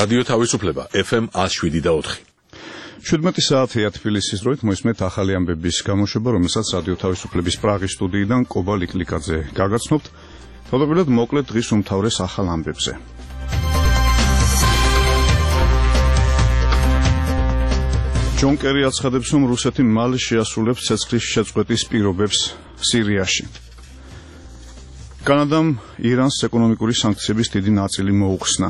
რადიო თავისუფლება FM 107.4. 17 საათია თბილისის დროით მოისმენთ ახალი ამბების გამოშვება, რომელსაც რადიო თავისუფლების პრაღის სტუდიიდან კობა ლიკლიკაძე გაგაცნობთ. თავდაპირველად მოკლედ დღის უმთავრეს ახალ ამბებზე. ჯონ კერი აცხადებს, რომ რუსეთი მალე შეასრულებს ცეცხლის შეწყვეტის პირობებს სირიაში. კანადამ ირანს ეკონომიკური სანქციების დიდი ნაწილი მოუხსნა.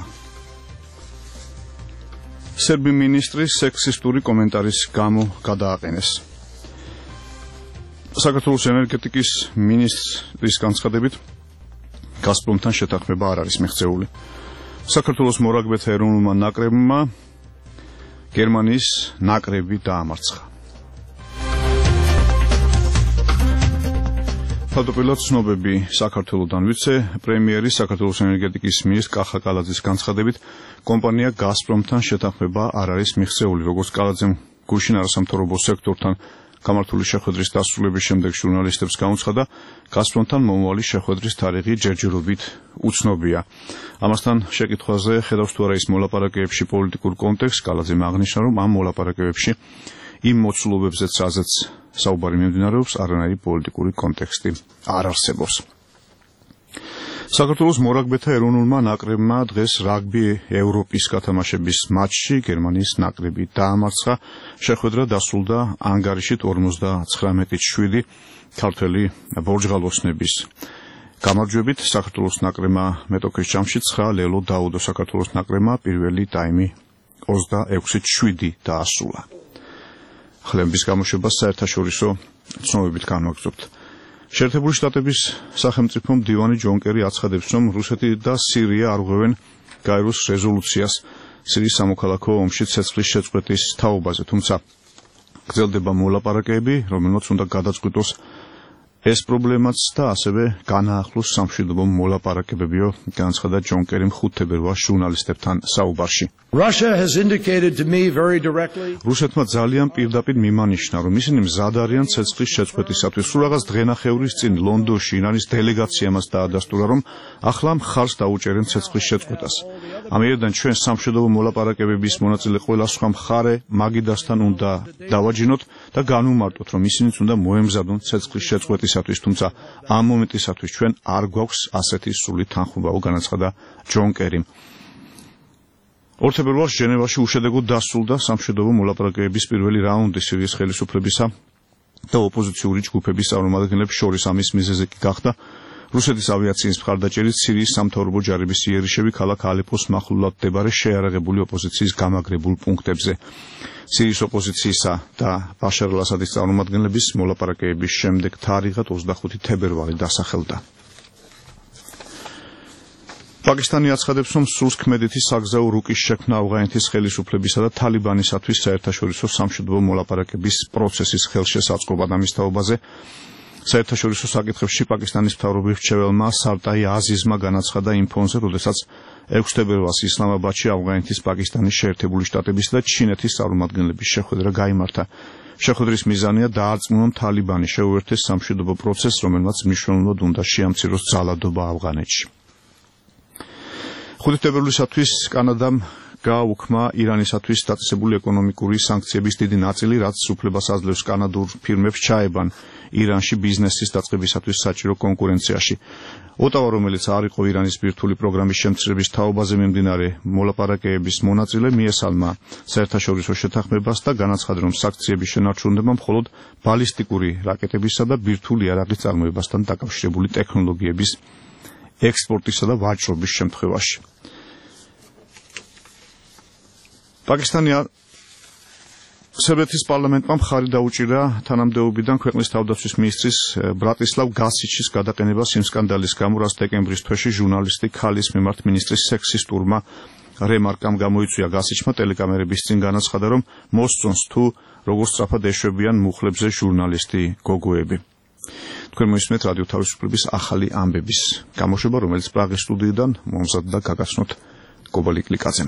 სერბი მინისტრი სექსისტური კომენტარის გამო გადააყენეს. საქართველოს ენერგეტიკის მინისტრის განცხადებით, გაზპრომთან შეთანხმება არ არის მიღწეული. საქართველოს მორაგბეთა ეროვნულმა ნაკრებმა გერმანიის ნაკრები დაამარცხა. თავდაპირველად ცნობები საქართველოდან ვიცე-პრემიერი საქართველოს ენერგეტიკის მინისტრ კახა კალაძის განცხადებით, კომპანია გაზპრომთან შეთანხმება არ არის მიღწეული, როგორც კალაძემ გუშინ არასამთავრობო სექტორთან გამართული შეხვედრის დასრულების შემდეგ ჟურნალისტებს გამოცხადა, გაზპრომთან მომავალი შეხვედრის თარიღი ჯერჯერობით უცნობია. ამასთან შეკითხვაზე ხედავს თუ არა ის მოლაპარაკებებში პოლიტიკურ კონტექსტს, კალაძემ აღნიშნა, რომ ამ მოლაპარაკებებში იმ მოცულობებზეც, რაზეც საუბარი მიმდინარეობს, არანაირი პოლიტიკური კონტექსტი არ არსებობს. საქართველოს მორაგბეთა ეროვნულმა ნაკრებმა დღეს რაგბი ევროპის გათამაშების მატჩში გერმანიის ნაკრები დაამარცხა. შეხვედრა დასრულდა ანგარიშით 59-7 ქართველი ბორჯღალოსნების გამარჯვებით. საქართველოს ნაკრებმა მეტოქის ჯამში 9 ლელო დაუდო საქართველოს ნაკრებმა პირველი ტაიმი 26-7 დაასრულა. ხლემბის გამოშვება საერთაშორისო ცნობებით განვაგრძობთ. შეერთებული შტატების სახელმწიფო მდივანი ჯონ კერი აცხადებს, რომ რუსეთი და სირია არღვევენ გაეროს რეზოლუციას სირიის სამოქალაქო ომში ცეცხლის შეწყვეტის თაობაზე, თუმცა გრძელდება მოლაპარაკებები, რომელმაც უნდა გადაწყვიტოს ეს პრობლემაც და ასევე განაახლოს სამშვიდობო მოლაპარაკებებიო, განაცხადა ჯონ კერიმ 5 თებერვალს ჟურნალისტებთან საუბარში. რუსეთმა ძალიან პირდაპირ მიმანიშნა, რომ ისინი მზად არიან ცეცხლის შეწყვეტისათვის. სულ რაღაც დღენახევრის წინ ლონდონში ირანის დელეგაციამ დაადასტურა, რომ ახლა მხარს დაუჭერენ ცეცხლის შეწყვეტას. ამიერიდან ჩვენ სამშვიდობო მოლაპარაკებების მონაწილე ყველა სხვა მხარე მაგიდასთან უნდა დავაჯინოთ და განვმარტოთ, რომ ისინიც უნდა მოემზადონ ცეცხლის შეწყვეტისათვის, თუმცა ამ მომენტისათვის ჩვენ არ გვაქვს ასეთი სრული თანხმობა, განაცხადა ჯონ კერიმ. 2 თებერვალს ჟენევაში უშედეგოდ დასრულდა სამშვიდობო მოლაპარაკებების პირველი რაუნდი სირიის ხელისუფლებისა და ოპოზიციური ჯგუფების წარმომადგენლებს შორის. ამის მიზეზი კი გახდა რუსეთის ავიაციის მხარდაჭერით სირიის სამთავრობო ჯარების იერიშები ქალაქ ალეპოს მახლობლად მდებარე შეიარაღებული ოპოზიციის გამაგრებულ პუნქტებზე. სირიის ოპოზიციისა და ბაშარ ალ-ასადის წარმომადგენლების მოლაპარაკებების შემდეგ თარიღად 25 თებერვალი დასახელდა. პაკისტანი აცხადებს, რომ სულთქმედითი საგზაო რუკის შექმნა ავღანეთის ხელისუფლებისა და თალიბანისათვის საერთაშორისო სამშვიდობო მოლაპარაკების პროცესის ხელშესაწყობად. ამის თაობაზე საერთაშორისო საკითხებში პაკისტანის მთავრობის მრჩეველმა სარტაი აზიზმა განაცხადა იმ ფონზე, როდესაც 6 თებერვალს ისლამაბადში ავღანეთის, პაკისტანის, შეერთებული შტატების და ჩინეთის წარმომადგენლების შეხვედრა გაიმართა. შეხვედრის მიზანია დაარწმუნონ თალიბანი შეუერთდეს სამშვიდობო პროცესს, რომელმაც მნიშვნელოვნად უნდა შეამციროს ძალადობა ავღანეთში. 5 თებერვლისათვის კანადამ გააუქმა ირანისათვის დაწესებული ეკონომიკური სანქციების დიდი ნაწილი, რაც უფლებას აძლევს კანადურ ფირმებს ჩაებან ირანში ბიზნესის დაწყებისათვის საჭირო კონკურენციაში. ოტავა, რომელიც არ იყო ირანის ბირთვული პროგრამის შემცირების თაობაზე მიმდინარე მოლაპარაკებების მონაწილე, მიესალმა საერთაშორისო შეთანხმებას და განაცხადა, რომ სანქციების შენარჩუნება მხოლოდ ბალისტიკური რაკეტებისა და ბირთვული იარაღის წარმოებასთან დაკავშირებული ტექნოლოგიების ექსპორტისა და ვაჭრობის შემთხვევაში. სერბეთის პარლამენტმა მხარი დაუჭირა თანამდებობიდან ქვეყნის თავდაცვის მინისტრის ბრატისლავ გასიჩის გადაყენებას იმ სკანდალის გამო, რაც დეკემბრის თვეში ჟურნალისტი ქალის მიმართ მინისტრის სექსისტურმა რემარკამ გამოიწვია. გასიჩმა ტელეკამერების წინ განაცხადა, რომ მოსწონს თუ როგორ სწრაფად ეშვებიან მუხლებზე ჟურნალისტი გოგოები. თქვენ მოისმენთ რადიო თავისუფლების ახალი ამბების გამოშვება, რომელიც პრაღის სტუდიიდან მომზადდა გაგაცნოთ კობა ლიკლიკაძემ.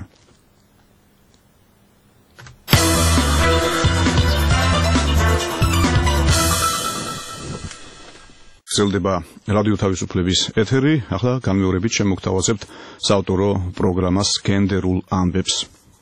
გრძელდება რადიო თავისუფლების ეთერი. ახლა განმეორებით შემოგთავაზებთ საავტორო პროგრამას გენდერულ ამბებს.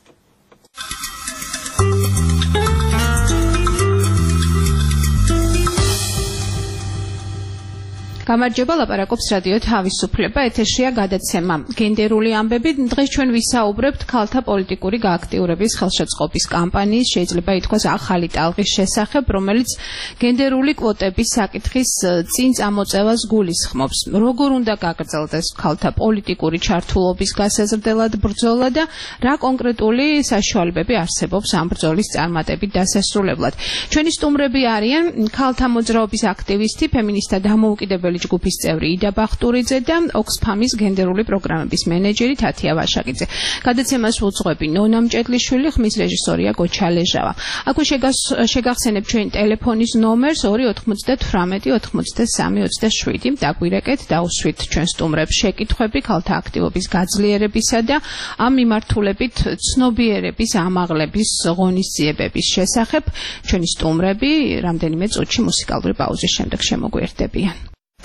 გამარჯობა, ლაპარაკობს რადიო თავისუფლება, ეთერშია გადაცემა გენდერული ამბები. დღეს ჩვენ ვისაუბრებთ ქალთა პოლიტიკური გააქტიურების ხელშეწყობის კამპანიის, შეიძლება ითქვას ახალი ტალღის შესახებ, რომელიც გენდერული კვოტების საკითხის წინ წამოწევას გულისხმობს. Როგორ უნდა გაგრძელდეს ქალთა პოლიტიკური ჩართულობის გასაზრდელად ბრძოლა და რა კონკრეტული საშუალებები არსებობს ამ ბრძოლის წარმატებით დასასრულებლად. ჩვენი სტუმრები არიან ქალთა მოძრაობის აქტივისტი, ფემინისტთა დამოუკიდებელი ჯგუფის წევრი იდა ბახტურიძე და ოქსფამის გენდერული პროგრამების მენეჯერი თათია ვაშაკიძე. გადაცემას უძღვები ნონა მჭედლიშვილი, ხმის რეჟისორია გოჩა ლეჟავა. აქვე შეგახსენებ ჩვენი ტელეფონის ნომერს 298 83 27. დაგვირეკეთ, დაუსვით ჩვენ სტუმრებს შეკითხვები ქალთა აქტივობის გაძლიერებისა და ამ მიმართულებით ცნობიერების ამაღლების ღონისძიებების შესახებ. ჩვენი სტუმრები რამდენიმე წუთში მუსიკალური პაუზის შემდეგ შემოგვიერთდებიან.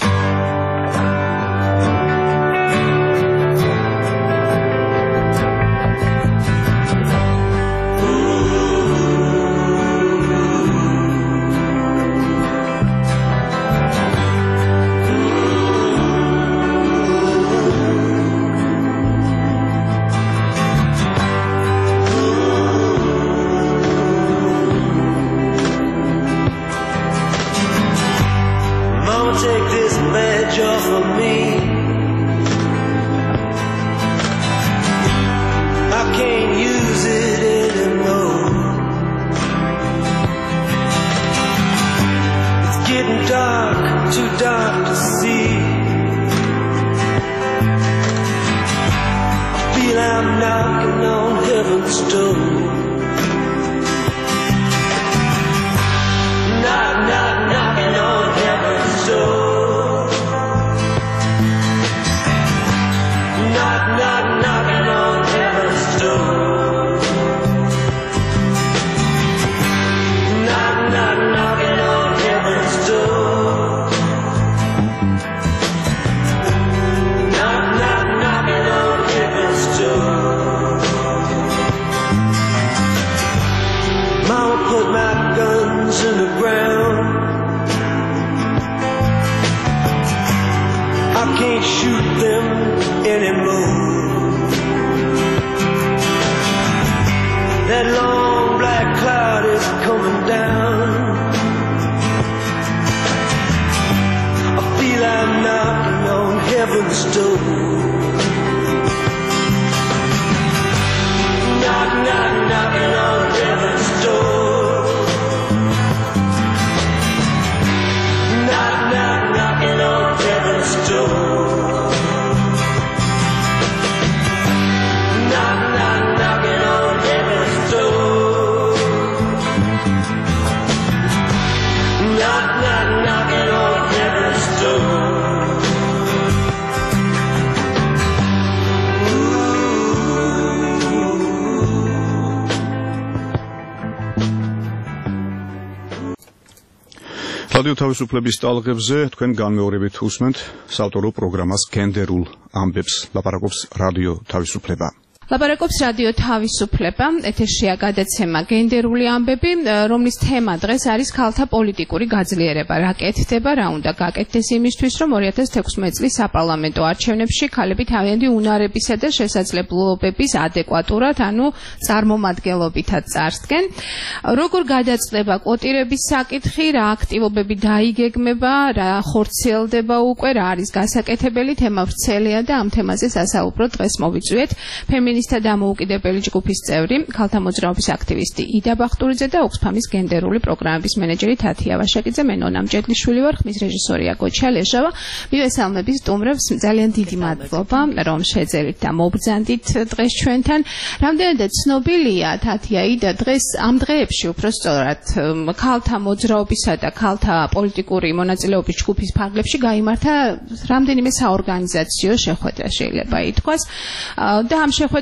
რადიო თავისუფლების ტალღებზე თქვენ განმეორებით უსმენთ საავტორო პროგრამას გენდერულ ამბებს. ლაპარაკობს რადიო თავისუფლება. ლაპარაკობს რადიო თავისუფლება, ეთერშია გადაცემა გენდერული ამბები, რომლის თემა დღეს არის ქალთა პოლიტიკური გაძლიერება. რა კეთდება, რა უნდა გაკეთდეს იმისთვის, რომ 2016 წლის საპარლამენტო არჩევნებში ქალები თავიანთი უნარებისა და შესაძლებლობების ადეკვატურად, ანუ წარმომადგენლობითაც წარსდგენ. როგორ გადაწყდება კვოტირების საკითხი, რა აქტივობები დაიგეგმება, რა ხორციელდება უკვე, რა არის გასაკეთებელი, თემა ვრცელია და ამ თემაზე სასაუბრო დღეს მოვიწვიეთ ფემინისტთა დამოუკიდებელი ჯგუფის წევრი, ქალთა მოძრაობის აქტივისტი იდა ბახტურიძე და ოქსფამის გენდერული პროგრამების მენეჯერი თათია ვაშაკიძე. მე ნონა მჭედლიშვილი ვარ, ხმის რეჟისორია გოჩა ლეჟავა. მივესალმებით სტუმრებს, ძალიან დიდი მადლობა, რომ შეძერით და მობრძანდით დღეს ჩვენთან. რამდენადაც ცნობილია თათია იდა დღეს ამ დღეებში უпростоრად ქალთა მოძრაობისა და ქალთა პოლიტიკური მონაწილეობის ჯგუფის ფარგლებში გაიმართა რამდენიმე საორგანიზაციო შეხვედრა, შეიძლება ითქვას. და ამ შეხვედრებში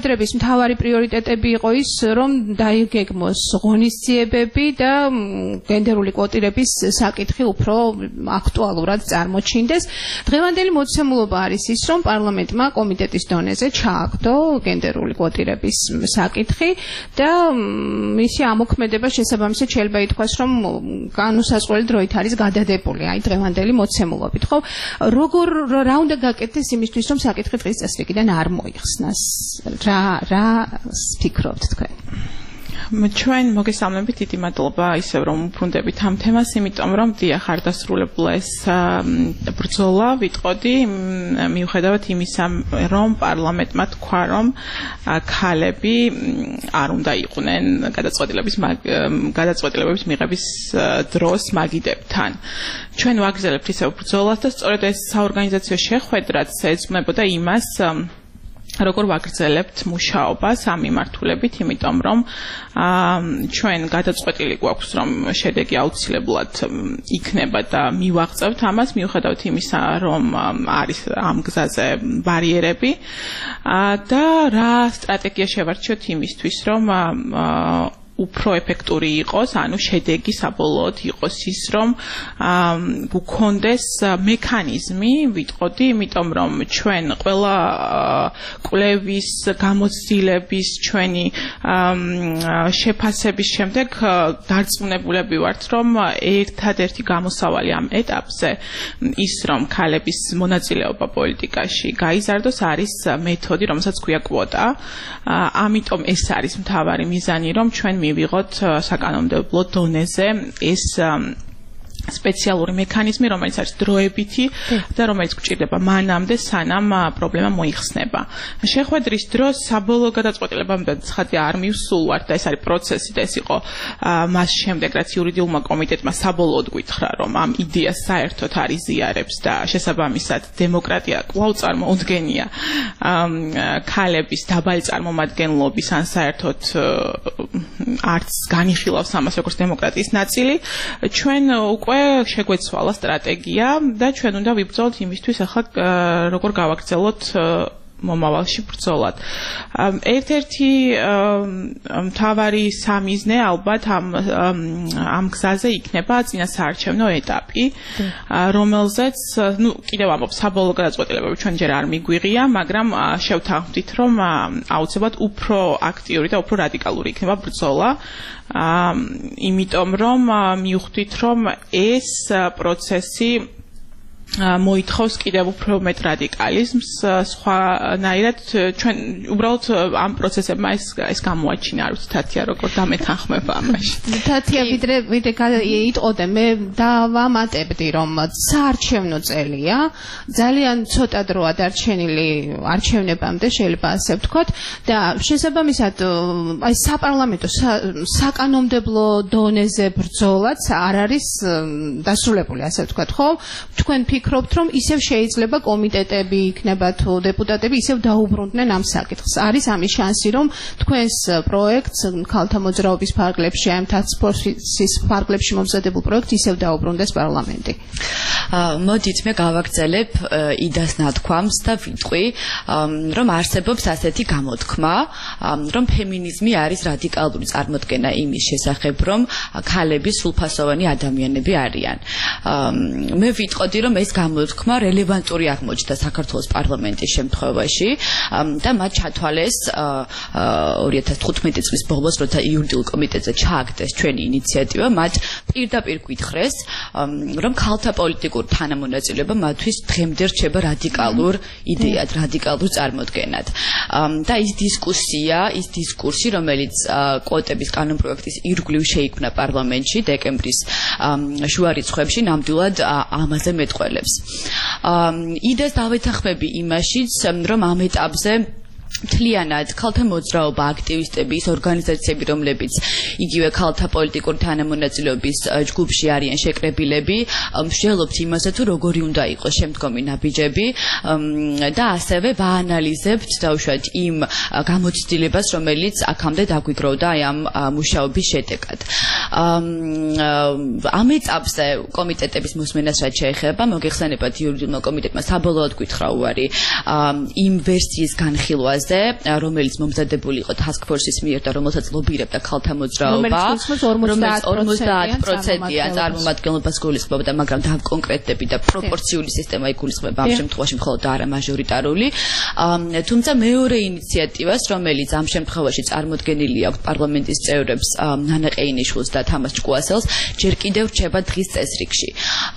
შეხვედრების მთავარი პრიორიტეტები იყო ის, რომ დაიგეგმოს ღონისძიებები და გენდერული კვოტირების საკითხი უფრო აქტუალურად წარმოჩინდეს. დღევანდელი მოცემულობა არის ის, რომ პარლამენტმა კომიტეტის დონეზე ჩააგდო გენდერული კვოტირების საკითხი და მისი ამოქმედება შესაბამისად შეიძლება ითქვას, რომ განუსაზღვრელი დროით არის გადადებული აი დღევანდელი მოცემულობით. ხო, რა უნდა გაკეთდეს იმისთვის, რომ საკითხი დღის წესრიგიდან არ მოიხსნას? რა ფიქრობთ თქვენ? ჩვენ მოგესალმებით, დიდი მადლობა ისევ რომ უბრუნდებით ამ თემას, იმიტომ რომ დიახ არ დასრულებულა ეს ბრძოლა, ვიტყოდი, მიუხედავად იმისა, რომ პარლამენტმა თქვა, რომ ქალები არ უნდა იყვნენ გადაწყვეტილებების მიღების დროს მაგიდებთან. ჩვენ ვაგრძელებთ ისევ ბრძოლას და სწორედ ეს საორგანიზაციო შეხვედრაც ეძღვნებოდა იმას, როგორ ვაგრძელებთ მუშაობას ამ მიმართულებით, იმიტომ რომ ჩვენ გადაწყვეტილი გვაქვს, რომ შედეგი აუცილებლად იქნება და მივაღწევთ ამას, მიუხედავად იმისა, რომ არის ამ გზაზე ბარიერები და რა სტრატეგია შევარჩიოთ იმისთვის, რომ უფრო ეფექტური იყოს, ანუ შედეგი საბოლოოდ იყოს ის, რომ გქონდეს მექანიზმი, ვიტყოდი, იმიტომ რომ ჩვენ ყველა კვლევის, გამოცდილების, ჩვენი შეფასების შემდეგ დარწმუნებულები ვართ, რომ ერთადერთი გამოსავალი ამ ეტაპზე ის, რომ ქალების მონაწილეობა პოლიტიკაში გაიზარდოს, არის მეთოდი, რომელსაც ქვია კვოტა. ამიტომ ეს არის მთავარი მიზანი, რომ ჩვენ მივიღოთ საკანონმდებლო დონეზე ეს სპეციალური მექანიზმი, რომელიც არის დროებითი და რომელიც გვჭირდება მანამდე, სანამ პრობლემა მოიხსნება. შეხვედრის დროს საბოლოო გადაწყვეტილებამდე ცხადია არ მივსულვართ და ეს არის პროცესი და ეს იყო მას შემდეგ, რაც იურიდიულმა კომიტეტმა საბოლოოდ გითხრა, რომ ამ იდეას საერთოდ არ იზიარებს და შესაბამისად დემოკრატია კვლავ წარმოუდგენია ქალების დაბალი წარმომადგენლობის ან საერთოდ არც განიხილავს ამას როგორც დემოკრატიის ნაწილი. ჩვენ უკვე შეგვეცვალა სტრატეგია და ჩვენ უნდა ვიბრძოლოთ იმისთვის, ახლა როგორ გავაგრძელოთ მომავალში ბრძოლად. ერთ-ერთი მთავარი სამიზნე ალბათ ამ გზაზე იქნება წინასაარჩევნო ეტაპი, რომელზეც, კიდევ ამბობ, საბოლოო გადაწყვეტილებები ჩვენ ჯერ არ მიგვიღია, მაგრამ შევთანხმდით, რომ აუცილებლად უფრო აქტიური და უფრო რადიკალური იქნება ბრძოლა. იმიტომ რომ მივხვდით, რომ ეს პროცესი მოითხოვს კიდევ უფრო მეტ რადიკალიზმს, სხვანაირად ჩვენ უბრალოდ ამ პროცესებმა ეს გამოაჩინა, არ ვიცი თათია როგორ დამეთანხმება ამაში. თათია ვიდრე იტყოდე, მე დავამატებდი, რომ საარჩევნო წელია, ძალიან ცოტა დროა დარჩენილი არჩევნებამდე, შეიძლება ასე ვთქვათ და შესაბამისად აი საპარლამენტო საკანონმდებლო დონეზე ბრძოლაც არ არის დასრულებული, ასე ვთქვათ, ხო? თქვენ ფიქრობთ, რომ ისევ შეიძლება კომიტეტები იქნება თუ დეპუტატები ისევ დაუბრუნდნენ ამ საკითხს. არის ამის შანსი, რომ თქვენს პროექტს ქალთა მოძრაობის ფარგლებში, ამ task-force-ის ფარგლებში მომზადებულ პროექტს ისევ დაუბრუნდეს პარლამენტი. მოდით მე გავაგრძელებ იდას ნათქვამს და ვიტყვი, რომ არსებობს ასეთი გამოთქმა, რომ ფემინიზმი არის რადიკალური წარმოდგენა იმის შესახებ, რომ ქალები სრულფასოვანი ადამიანები არიან. მე ვიტყოდი, რომ ეს გამოთქმა რელევანტური აღმოჩნდა საქართველოს პარლამენტის შემთხვევაში და მათ ჩათვალეს 2015 წლის ბოლოს, როცა იურიდიულ კომიტეტზე ჩააგდეს ჩვენი ინიციატივა, მათ პირდაპირ გითხრეს, რომ ქალთა პოლიტიკურ თანამონაწილეობა მათთვის დღემდე რჩება რადიკალურ იდეად, რადიკალურ წარმოდგენად. და ის დისკურსი, რომელიც კვოტების კანონპროექტის ირგვლივ შეიქმნა პარლამენტში დეკემბრის შუა რიცხვებში, ნამდვილად ამაზე მეტყველებს. იდეას დავეთანხმები იმაშიც, რომ ამ ეტაპზე მთლიანად ქალთა მოძრაობა, აქტივისტები, ის ორგანიზაციები, რომლებიც იგივე ქალთა პოლიტიკური თანამონაწილეობის ჯგუფში არიან შეკრებილები, მსჯელობთ იმაზე, თუ როგორი უნდა იყოს შემდგომი ნაბიჯები და ასევე ვაანალიზებთ დაუშვათ იმ გამოცდილებას, რომელიც აქამდე დაგვიგროვდა აი ამ მუშაობის შედეგად. ამ ეტაპზე კომიტეტების მოსმენას რაც შეეხება, მოგეხსენებათ იურიდიულმა კომიტეტმა საბოლოოდ გითხრა უარი იმ ვერსიის განხილვას, ინიციატივაზე, რომელიც მომზადებული იყო task force-ის მიერ და რომელსაც ლობირებდა ქალთა მოძრაობა, რომელიც 50%-იან წარმომადგენლობას გულისხმობდა, მაგრამ დაკონკრეტები და პროპორციული სისტემა იგულისხმება ამ შემთხვევაში მხოლოდ არა მაჟორიტარული. თუმცა მეორე ინიციატივას, რომელიც ამ შემთხვევაში წარმოდგენილი აქვს პარლამენტის წევრებს ნანა ყეინიშვილს და თამას ჭკუასელს, ჯერ კიდევ რჩება დღის წესრიგში.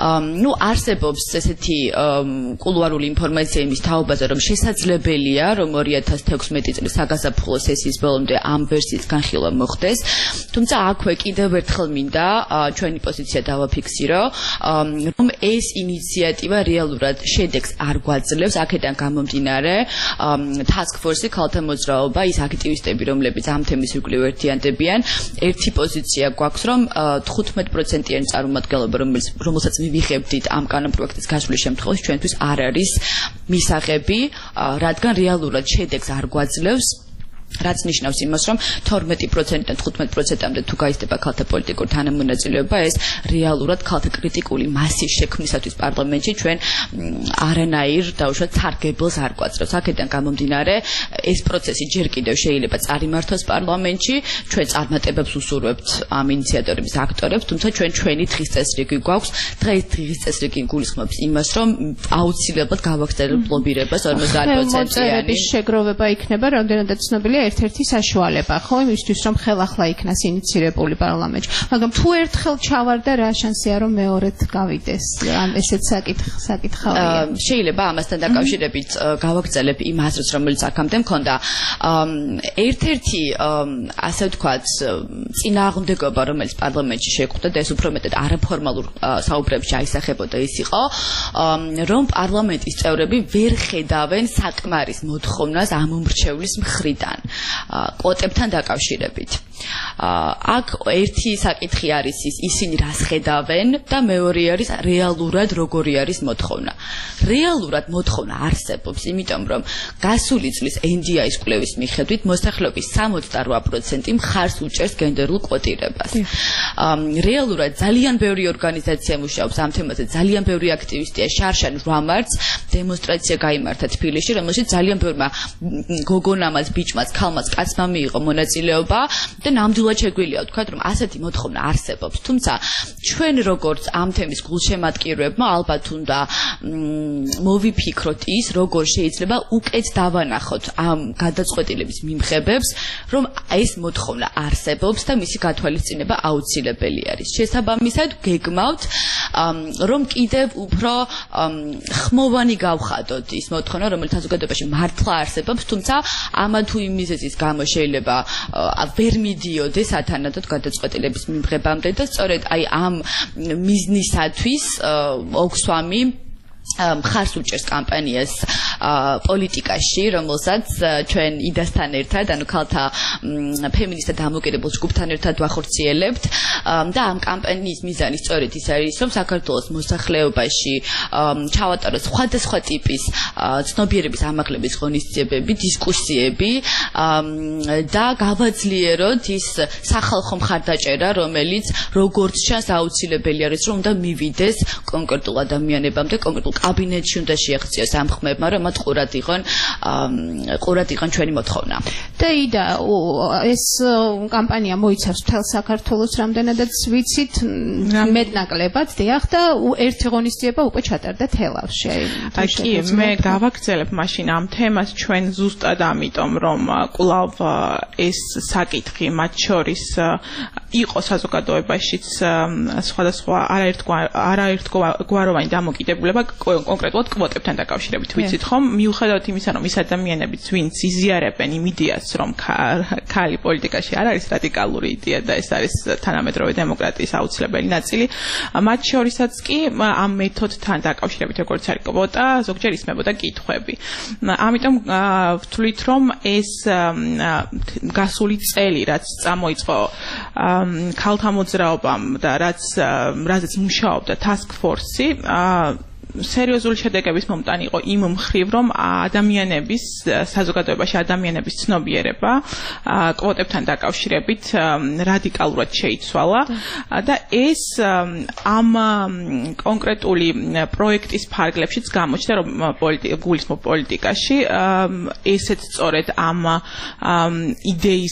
არსებობს ესეთი კულუარული ინფორმაცია იმის თაობაზე, რომ შესაძლებელია, რომ 2016 წლის საგაზაფხულო სესიის ბოლომდე ამ ვერსიის განხილვა მოხდეს. თუმცა აქვე კიდევ ერთხელ მინდა ჩვენი პოზიცია დავაფიქსირო, რომ ეს ინიციატივა რეალურად შედეგს არ გვაძლევს. აქედან გამომდინარე, task force-ი ქალთა მოძრაობა, ის აქტივისტები, რომლებიც ამ თემის ირგვლივ ერთიანდებიან, ერთი პოზიცია გვაქვს, რომ 15%-იანი წარმომადგენლობა, რომელსაც მივიღებდით ამ კანონპროექტის გასვლის შემთხვევაში, ჩვენთვის არ არის მისაღები, რადგან რეალურად შედეგს არ გვაძლევს. რაც ნიშნავს იმას, რომ 12%-დან 15%-მდე თუ გაიზრდება ქალთა პოლიტიკური თანამონაწილეობა, ეს რეალურად ქალთა კრიტიკული მასის შექმნისათვის პარლამენტში ჩვენ არანაირ დაუშვათ სარგებელს არ გვაძლევს. აქედან გამომდინარე, ეს პროცესი ჯერ კიდევ შეიძლება წარიმართოს პარლამენტში, ჩვენ წარმატებებს უსურვებთ ამ ინიციატორების აქტორებს, თუმცა ჩვენი დღის წესრიგი გვაქვს. დღის წესრიგი გულისხმობს იმას, რომ აუცილებლად გავაგრძელებთ ლობირებას 50%-იანი. მოწერების შეგროვება იქნება, რამდენადაც ცნობილია ერთ-ერთი საშუალება, ხო, იმისთვის, რომ ხელახლა იქნას ინიცირებული პარლამენტში. მაგრამ თუ ერთხელ ჩავარდა, რა შანსია, რომ მეორედ გავიდეს? ან ესეც საკითხავია. შეიძლება ამასთან დაკავშირებით გავაგრძელებ იმ აზრს, რომელიც აქამდე მქონდა. ერთ-ერთი, ასე ვთქვათ, წინააღმდეგობა, რომელიც პარლამენტში შეგვხვდა და ეს უფრო მეტად არაფორმალურ საუბრებში აისახებოდა, ის იყო, რომ პარლამენტის წევრები ვერ ხედავენ საკმარის მოთხოვნას ამ უმრჩევლის მხრიდან. კვოტებთან დაკავშირებით. აქ ერთი საკითხი არის ისინი რას ხედავენ და მეორე არის რეალურად როგორი არის მოთხოვნა. რეალურად მოთხოვნა არსებობს, იმიტომ რომ გასული წლის NDI-ის კვლევის მიხედვით მოსახლეობის 68% მხარს უჭერს გენდერულ კვოტირებას. რეალურად ძალიან ბევრი ორგანიზაცია მუშაობს ამ თემაზე, ძალიან ბევრი აქტივისტია, შარშან 8 მარტს დემონსტრაცია გაიმართა თბილისში, რომელშიც ძალიან ბევრმა გოგონამაც, ბიჭმაც, ქალმაც, კაცმა მიიღო მონაწილეობა და ნამდვილად შეგვიძლია ვთქვათ, რომ ასეთი მოთხოვნა არსებობს. თუმცა ჩვენ როგორც ამ თემის გულშემატკივრებმა ალბათ უნდა მოვიფიქროთ ის, როგორ შეიძლება უკეთ დავანახოთ ამ გადაწყვეტილების მიმღებებს, რომ ეს მოთხოვნა არსებობს და მისი გათვალისწინება აუცილებელი არის. შესაბამისად, გეგმავთ, რომ კიდევ უფრო ხმოვანი გავხადოთ ის მოთხოვნა, რომელიც საზოგადოებაში მართლა არსებობს, თუმცა ამა თუ იმ მიზეზის გამო შეიძლება ვერ მიდიოდეს ათანადოდ გადაწყვეტილების მიმღებამდე და სწორედ აი ამ მიზნისათვის ოქსვამი მხარს უჭერს კამპანიას პოლიტიკაში, რომელსაც ჩვენ იდასთან ერთად, ანუ ქალთა ფემინისტთა დამოუკიდებელ ჯგუფთან ერთად ვახორციელებთ და ამ კამპანიის მიზანი სწორედ ის არის, რომ საქართველოს მოსახლეობაში ჩავატაროს სხვადასხვა ტიპის ცნობიერების ამაღლების ღონისძიებები, დისკუსიები და გავაძლიეროთ ის სახალხო მხარდაჭერა, რომელიც როგორც ჩანს აუცილებელი არის, რომ უნდა მივიდეს კონკრეტულ ადამიანებამდე, კონკრეტულ კაბინეტში უნდა შეაღწიოს ამ ხმებმა, რომ მათ ყურად იყვნენ ჩვენი მოთხოვნა. და იდა ეს კამპანია მოიცავს მთელ საქართველოს, რამდენადაც ვიცით, მეტნაკლებად, დიახ, და ერთი ღონისძიება უკვე ჩატარდა თელავში. კი, მე გავაგრძელებ მაშინ ამ თემას ჩვენ ზუსტად ამიტომ, რომ კვლავ ეს საკითხი მათ შორის იყო საზოგადოებაშიც სხვადასხვა არაერთგვაროვანი დამოკიდებულება კონკრეტულად კვოტებთან დაკავშირებით. ვიცით ხომ, მიუხედავად იმისა, რომ ის ადამიანებიც, ვინც იზიარებენ იმ იდეას, რომ ქალი პოლიტიკაში არ არის რადიკალური იდეა და ეს არის თანამედროვე დემოკრატიის აუცილებელი ნაწილი, მათ შორისაც კი ამ მეთოდთან დაკავშირებით, როგორც არის კვოტა, ზოგჯერ ისმებოდა კითხვები. ამიტომ ვთვლით, რომ ეს გასული წელი, რაც წამოიწყო ქალთა მოძრაობამ და რაზეც მუშაობდა task force-ი, სერიოზული შედეგების მომტანი იყო იმ მხრივ, რომ ადამიანების საზოგადოებაში ადამიანების ცნობიერება კვოტებთან დაკავშირებით რადიკალურად შეიცვალა და ეს ამ კონკრეტული პროექტის ფარგლებშიც გამოჩნდა, რომ გულისხმობ პოლიტიკაში ესეც სწორედ ამ იდეის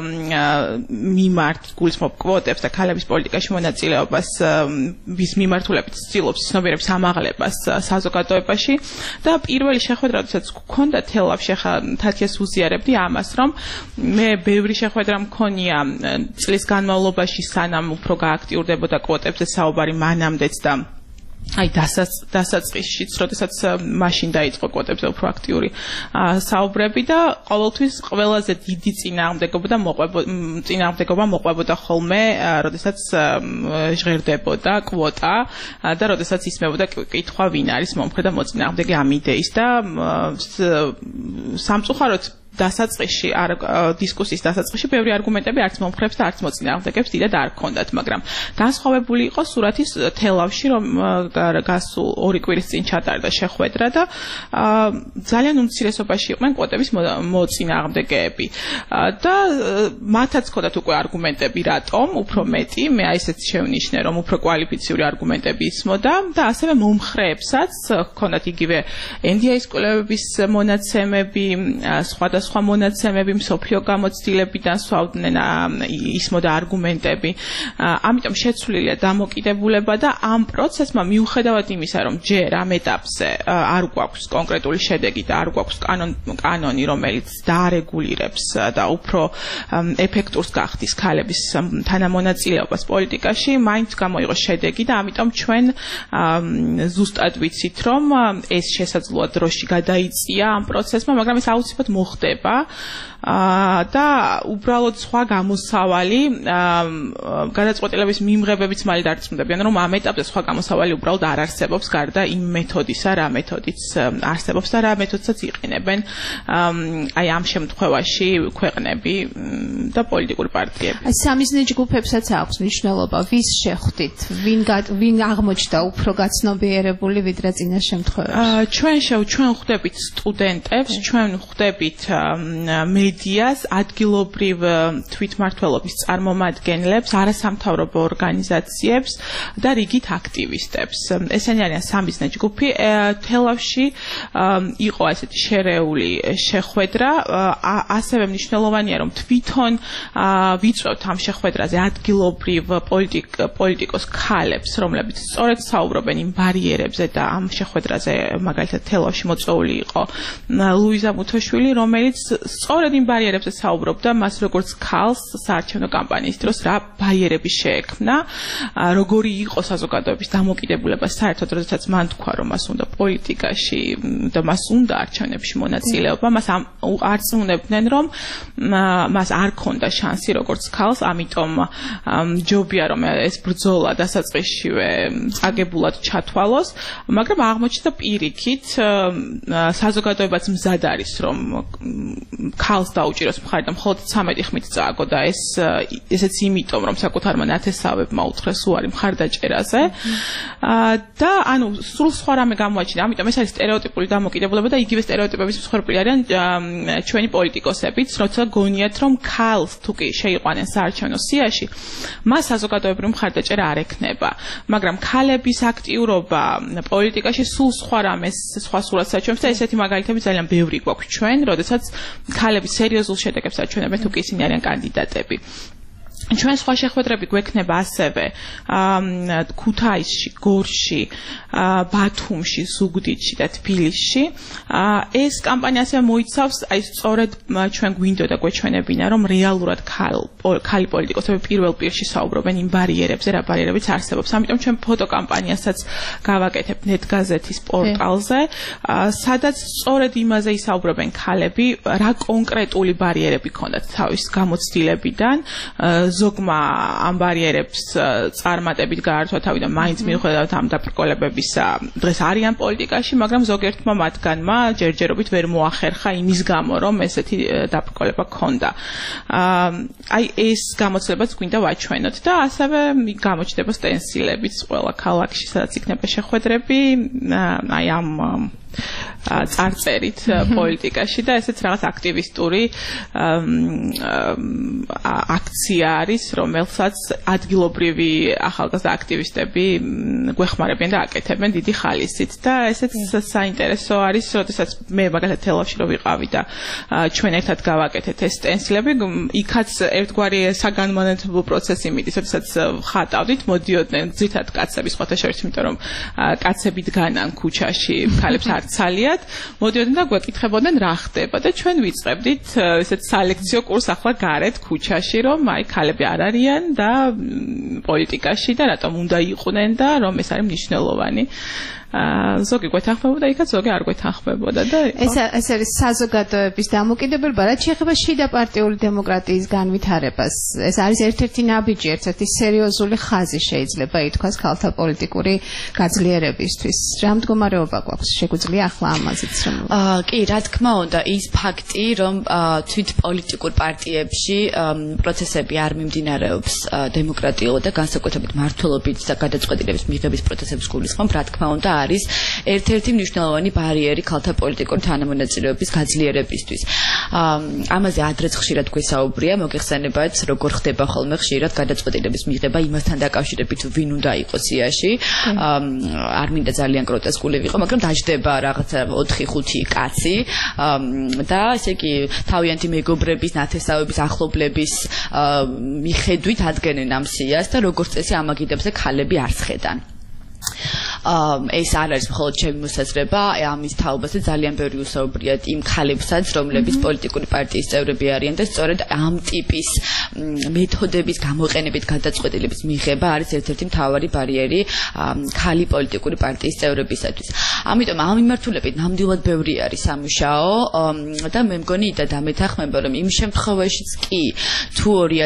მიმართ გულისხმობ კვოტებს და ქალების პოლიტიკაში მონაწილეობას ვის მიმართულებით ცდილობს ცნობიერების ამაღლებას საზოგადოებაში და პირველი შეხვედრა, როდესაც გქონდა თელავში, ხა თათიას უზიარებდი ამას, რომ მე ბევრი შეხვედრა მქონია წლის განმავლობაში, სანამ უფრო გააქტიურდებოდა კვოტებზე საუბარი მანამდეც და აი დასაწყისშიც, როდესაც მაშინ დაიწყო კვოტებზე უფრო აქტიური საუბრები და ყოველთვის ყველაზე დიდი წინააღმდეგობა მოყვებოდა ხოლმე, როდესაც ჟღერდებოდა კვოტა და როდესაც ისმებოდა კითხვა, ვინ არის მომხრე და მოწინააღმდეგე ამ იდეის და სამწუხაროდ დასაწყისში დისკუსიის დასაწყისში ბევრი არგუმენტები არც მომხრებს და არც მოწინააღმდეგებს დიდად არ ჰქონდათ, მაგრამ განსხვავებული იყო სურათის თელავში, რომ გასულ 2 კვირის წინ ჩატარდა შეხვედრა და ძალიან უმცირესობაში იყვნენ კვოტების მოწინააღმდეგეები და მათაც ჰქონდათ უკვე არგუმენტები რატომ უფრო მეტი, მე აი ესეც შევნიშნე, რომ უფრო კვალიფიციური არგუმენტები ისმოდა და ასევე მომხრეებსაც ჰქონდათ იგივე NDI-ის კვლევების მონაცემები, სხვადასხვა მონაცემები მსოფლიო გამოცდილებიდან სვავდნენ, ისმოდა არგუმენტები. ამიტომ შეცვლილია დამოკიდებულება და ამ პროცესმა მიუხედავად იმისა, რომ ჯერ ამ ეტაპზე არ გვაქვს კონკრეტული შედეგი და არ გვაქვს კანონი, რომელიც დაარეგულირებს და უფრო ეფექტურს გახდის ქალების თანამონაწილეობას პოლიტიკაში, მაინც გამოიღო შედეგი და ამიტომ ჩვენ ზუსტად ვიცით, რომ ეს შესაძლოა დროში გადაიწია ამ პროცესმა, მაგრამ ეს აუცილებლად მოხდება და უბრალოდ სხვა გამოსავალი გადაწყვეტილების მიმღებებიც მალე დარწმუნდებიან, რომ ამ ეტაპზე სხვა გამოსავალი უბრალოდ არ არსებობს გარდა იმ მეთოდისა, რა მეთოდიც არსებობს და რა მეთოდსაც იყენებენ აი ამ შემთხვევაში ქვეყნები და პოლიტიკური პარტიები. სამიზნე ჯგუფებსაც აქვს მნიშვნელობა, ვის შეხვდით, ვინ აღმოჩნდა უფრო გაცნობიერებული ვიდრე წინა შემთხვევაში? ჩვენ ხვდებით სტუდენტებს, ჩვენ ხვდებით მედიას, ადგილობრივ თვითმმართველობის წარმომადგენლებს, არასამთავრობო ორგანიზაციებს და რიგით აქტივისტებს. ესენი არიან სამიზნე ჯგუფი. თელავში იყო ესეთი შერეული შეხვედრა, ასევე მნიშვნელოვანია, რომ თვითონ ვიწვევთ ამ შეხვედრაზე ადგილობრივ პოლიტიკოს ქალებს, რომლებიც სწორედ საუბრობენ იმ ბარიერებზე და ამ შეხვედრაზე მაგალითად თელავში მოწვეული იყო ლუიზა მუთოშვილი, რომელიც სწორედ იმ ბარიერებზე საუბრობდა, მას როგორც ქალს საარჩევნო კამპანიის დროს რა ბარიერები შეექმნა, როგორი იყო საზოგადოების დამოკიდებულება საერთოდ, როდესაც მან თქვა, რომ მას უნდა პოლიტიკაში და მას უნდა არჩევნებში მონაწილეობა, მას არწმუნებდნენ, რომ მას არ ქონდა შანსი როგორც ქალს, ამიტომ ჯობია, რომ ეს ბრძოლა დასაწყისშივე წაგებულად ჩათვალოს, მაგრამ აღმოჩნდა პირიქით საზოგადოებაც მზად არის, რომ ქალს დაუჭიროს მხარი და მხოლოდ 13 ხმით წააგო და ესეც იმიტომ, რომ საკუთარმა ნათესავებმა უთხრეს უარი მხარდაჭერაზე და ანუ სულ სხვა რამე გამოაჩინა. ამიტომ ეს არის სტერეოტიპული დამოკიდებულება და იგივე სტერეოტიპების მსხვერპლი არიან ჩვენი პოლიტიკოსებიც, როცა გონიათ, რომ ქალს თუ კი შეიყვანენ საარჩევნო სიაში, მას საზოგადოებრივი მხარდაჭერა არ ექნება, მაგრამ ქალების აქტიურობა პოლიტიკაში სულ სხვა რამეს, სხვა სურათს აჩვენებს და ესეთი მაგალითები ძალიან ბევრი გვაქვს ჩვენ, როდესაც ქალები სერიოზულ შედეგებს აჩვენებენ თუ კი ისინი არიან კანდიდატები. ჩვენ სხვა შეხვედრები გვექნება ასევე ქუთაისში, გორში, ბათუმში, ზუგდიდში და თბილისში. ეს კამპანია ასევე მოიცავს აი სწორედ ჩვენ გვინდოდა გვეჩვენებინა, რომ რეალურად ქალი პოლიტიკოსები პირველ პირში საუბრობენ იმ ბარიერებზე, რა ბარიერებიც არსებობს. ამიტომ ჩვენ ფოტოკამპანიასაც გავაკეთებთ ნეტგაზეთის პორტალზე, სადაც სწორედ იმაზე ისაუბრებენ ქალები, რა კონკრეტული ბარიერები ქონდათ თავის გამოცდილებიდან, ზოგმა ამ ბარიერებს წარმატებით გაართვა თავი და მაინც მიუხედავად ამ დაბრკოლებებისა დღეს არიან პოლიტიკაში, მაგრამ ზოგერთმა მათგანმა ჯერჯერობით ვერ მოახერხა იმის გამო, რომ ესეთი დაბრკოლება ქონდა. აი ეს გამოცდილებაც გვინდა ვაჩვენოთ და ასევე გამოჩნდება სტენსილებიც ყველა ქალაქში, სადაც იქნება შეხვედრები, აი ამ წარწერით პოლიტიკაში და ესეც რაღაც აქტივისტური აქცია არის, რომელსაც ადგილობრივი ახალგაზრდა აქტივისტები გვეხმარებიან და აკეთებენ დიდი ხალისით და ესეც საინტერესო არის, როდესაც მე მაგალითად თელავში რო ვიყავი და ჩვენ ერთად გავაკეთეთ ეს სტენსილები, იქაც ერთგვარი საგანმანათლებლო პროცესი მიდის, როდესაც ხატავდით, მოდიოდნენ ძირითადად კაცები, სხვათა შორის, იმიტომ რომ კაცები დგანან ქუჩაში, ქალებს არ ცალიათ, მოდიოდნენ და გვეკითხებოდნენ რა ხდება და ჩვენ ვიწყებდით ესეთ სალექციო კურსს ახლა გარეთ ქუჩაში, რომ აი ქალები არ არიან და პოლიტიკაში და რატომ უნდა იყვნენ და რომ ეს არის მნიშვნელოვანი. ზოგი გვეთანხმებოდა, იქაც ზოგი არ გვეთანხმებოდა და ეს არის საზოგადოების დამოკიდებულება, რაც შეეხება შიდა პარტიული დემოკრატიის განვითარებას. ეს არის ერთ-ერთი ნაბიჯი, ერთ-ერთი სერიოზული ხაზი შეიძლება ითქვას ქალთა პოლიტიკური გაძლიერებისთვის. რა მდგომარეობა გვაქვს? შეგვიძლია ახლა ამაზეც რომ კი, რა თქმა უნდა, ის ფაქტი, რომ თვით პოლიტიკურ პარტიებში პროცესები არ მიმდინარეობს დემოკრატიულად და განსაკუთრებით მმართველობით და გადაწყვეტილების მიღების პროცესებს გულისხმობ, რა თქმა უნდა არის ერთ-ერთი მნიშვნელოვანი ბარიერი ქალთა პოლიტიკური თანამონაწილეობის გაძლიერებისთვის. ამაზე ადრეც ხშირად გვესაუბრია, მოგეხსენებათ, როგორ ხდება ხოლმე ხშირად გადაწყვეტილების მიღება იმასთან დაკავშირებით, ვინ უნდა იყოს სიაში. არ მინდა ძალიან გროტესკული ვიყო, მაგრამ დაждდება რაღაცა 4-5 კაცი და ესე იგი თავიანთი მეგობრების, ნათესავების, ახლობლების მიხედვით ადგენენ ამ სიას და როგორც წესი ამაგიდებზე ქალები არ ხედან. ეს არ არის მხოლოდ ჩემი მოსაზრება, ამის თაობაზე ძალიან ბევრი უსაუბრიათ იმ ქალებსაც, რომლებიც პოლიტიკური პარტიის წევრები არიან და სწორედ ამ ტიპის მეთოდების გამოყენებით გადაწყვეტილების მიღება არის ერთ-ერთი მთავარი ბარიერი ქალი პოლიტიკური პარტიის წევრებისათვის. ამიტომ ამ მიმართულებით ნამდვილად ბევრი არის სამუშაო და მე მგონი და დამეთანხმება, რომ იმ შემთხვევაშიც კი თუ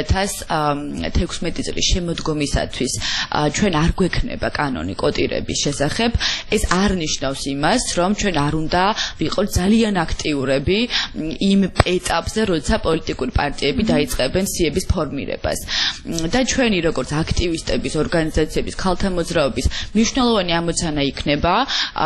2016 წლის შემოდგომისათვის ჩვენ არ გვექნება კანონი კოტირების შესახებ, ეს არ ნიშნავს იმას, რომ ჩვენ არ უნდა ვიყოთ ძალიან აქტიურები იმ ეტაპზე, როცა პოლიტიკური პარტიები დაიწყებენ სიების ფორმირებას. და ჩვენი როგორც აქტივისტების, ორგანიზაციების, ქალთა მოძრაობის მნიშვნელოვანი ამოცანა იქნება,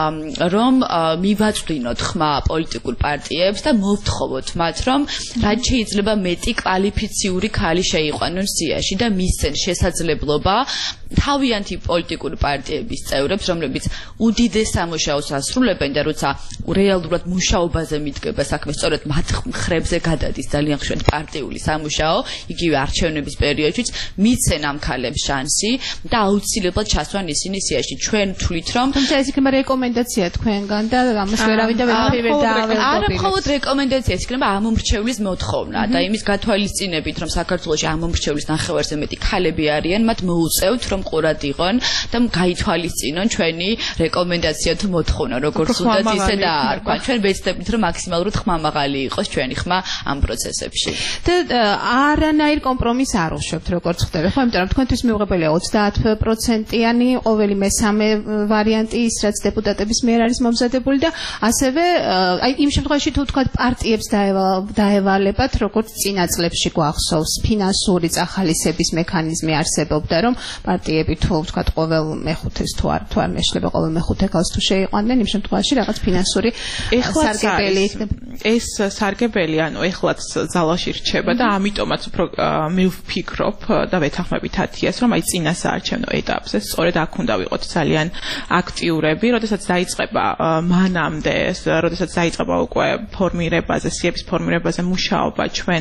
რომ მივაწვდინოთ ხმა პოლიტიკურ პარტიებს და მოვთხოვოთ მათ, რომ რაც შეიძლება მეტი კვალიფიციური ქალი შეიყვანონ სიაში და მისცენ შესაძლებლობა თავიანთი პოლიტიკური პარტიების წევრებს, რომლებიც უდიდეს სამუშაოს ასრულებენ და როცა რეალურად მუშაობაზე მიდგება საქმე, სწორედ მათ მხრებზე გადადის ძალიან ხშირად პარტიული სამუშაო, იგივე არჩევნების პერიოდშიც მიცენ ამ ქალებს შანსი და აუცილებლად ჩასვან ისინი სიაში. ჩვენ ვთვლით, რომ თუმცა ეს იქნება რეკომენდაცია თქვენგან და ამას ვერავინ და ვერავინ ვერ დაავადდება. არა მხოლოდ რეკომენდაცია, ეს იქნება ამომრჩევლის მოთხოვნა და იმის გათვალისწინებით, რომ საქართველოში ამომრჩევლის ნახევარზე მეტი ქალები არიან, მათ მოუწევთ, რომ ყურად იყონ და გაითვალისწინონ ჩვენი რეკომენდაცია თუ მოთხოვნა, როგორც უნდათ ისე დაარქვა. ჩვენ ვეცდებით, რომ მაქსიმალურად ხმამაღალი იყოს ჩვენი ხმა ამ პროცესებში. და არანაირ კომპრომისს არ უშვებთ, როგორც ხდება, ხო? იმიტომ რომ თქვენთვის მიუღებელია 30%-იანი ყოველი მესამე ვარიანტი, ის რაც დეპუტატების მიერ არის მომზადებული და ასევე აი იმ შემთხვევაში თუ თქვა პარტიებს დაევალებათ, როგორც წინა წლებში გვახსოვს, ფინანსური წახალისების მექანიზმი არსებობდა, რომ პარტიები თუ თქვა ყოველ მეხუთეს თუ არ მეშლება ყოველ მეხუთე ქალს თუ შეიყვანდნენ, იმ შემთხვევაში რაღაც ფინანსური სარგებელი იქნება. ეს სარგებელი, ანუ ეხლაც ძალაში რჩება და ამიტომაც უფრო მე ვფიქრობ და ვეთანხმებით 10-ს, რომ აი წინა საარჩევნო ეტაპზე სწორედ აქ უნდა ვიყოთ ძალიან აქტიურები, როდესაც დაიწყება მანამდე, როდესაც დაიწყება უკვე ფორმირებაზე, სიების ფორმირებაზე მუშაობა, ჩვენ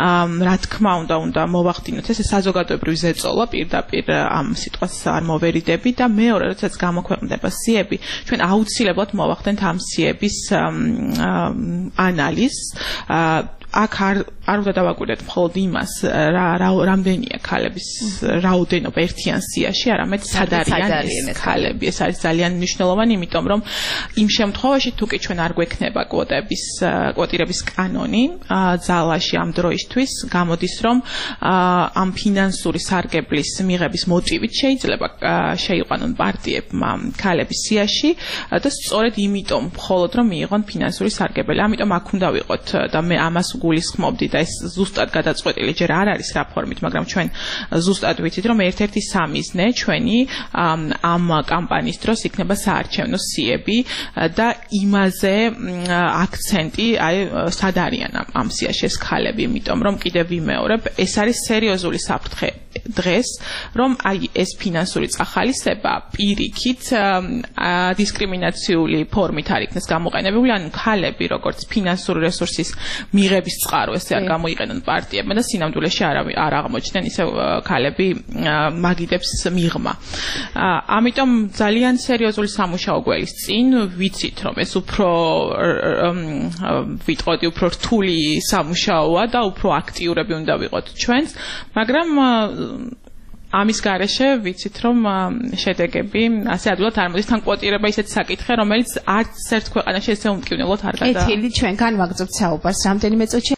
რა თქმა უნდა მოვახდინოთ ეს საზოგადოებრივი ზეწოლა პირდაპირ ამ სიტყვას არ მოვერიდები და მეორე, როდესაც გამოქვეყნდება სიები, ჩვენ აუცილებლად მოვახდენთ ამ სიების ანალიზს. აქ არ უნდა დავაკვირდეთ მხოლოდ იმას, რამდენია ქალების რაოდენობა ერთიან სიაში, არამედ სად არიან ეს ქალები. ეს არის ძალიან მნიშვნელოვანი, იმიტომ რომ იმ შემთხვევაში თუ კი ჩვენ არ გვექნება კვოტირების კანონი ძალაში ამ დროისთვის, გამოდის რომ ამ ფინანსური სარგებლის მიღების მოტივით შეიძლება შეიყვანონ პარტიებმა ქალების სიაში და სწორედ იმიტომ მხოლოდ რომ მიიღონ ფინანსური სარგებელი. ამიტომ აქ უნდა ვიყოთ და მე ამას გულისხმობდი და ეს ზუსტად გადაწყვეტილი ჯერ არ არის რა ფორმით, მაგრამ ჩვენ ზუსტად ვიცით რომ ერთ-ერთი სამიზნე ჩვენი ამ კამპანიის დროს იქნება საარჩევნო სიები და იმაზე აქცენტი სად არიან ამ სიაში ეს ქალები, იმიტომ რომ კიდევ ვიმეორებ, ეს არის სერიოზული საფრთხე დღეს, რომ ეს ფინანსური წახალისება პირიქით დისკრიმინაციული ფორმით არ იქნეს გამოყენებული, ანუ ქალები როგორც ფინანსური რესურსის მიღების წყარო ესე არ გამოიყენონ პარტიებმა და სინამდვილეში არ აღმოჩნდნენ ისე ქალები მაგიდებს მიღმა. ამიტომ ძალიან სერიოზული სამუშაო გველის წინ, ვიცით რომ ეს უფრო ვიტყოდი უფრო რთული სამუშაოა და უფრო აქტიურები უნდა ვიყოთ ჩვენს, მაგრამ ამის გარეშე ვიცით რომ შედეგები ასე ადვილად არ მოდის, თან კვოტირება ისეთი საკითხი, რომელიც არც ერთ ქვეყანაში ესე უმტკივნეულად არ გადა. ეთილი ჩვენგან ვაგრძობთ საუბარს რამდენიმე წუთში.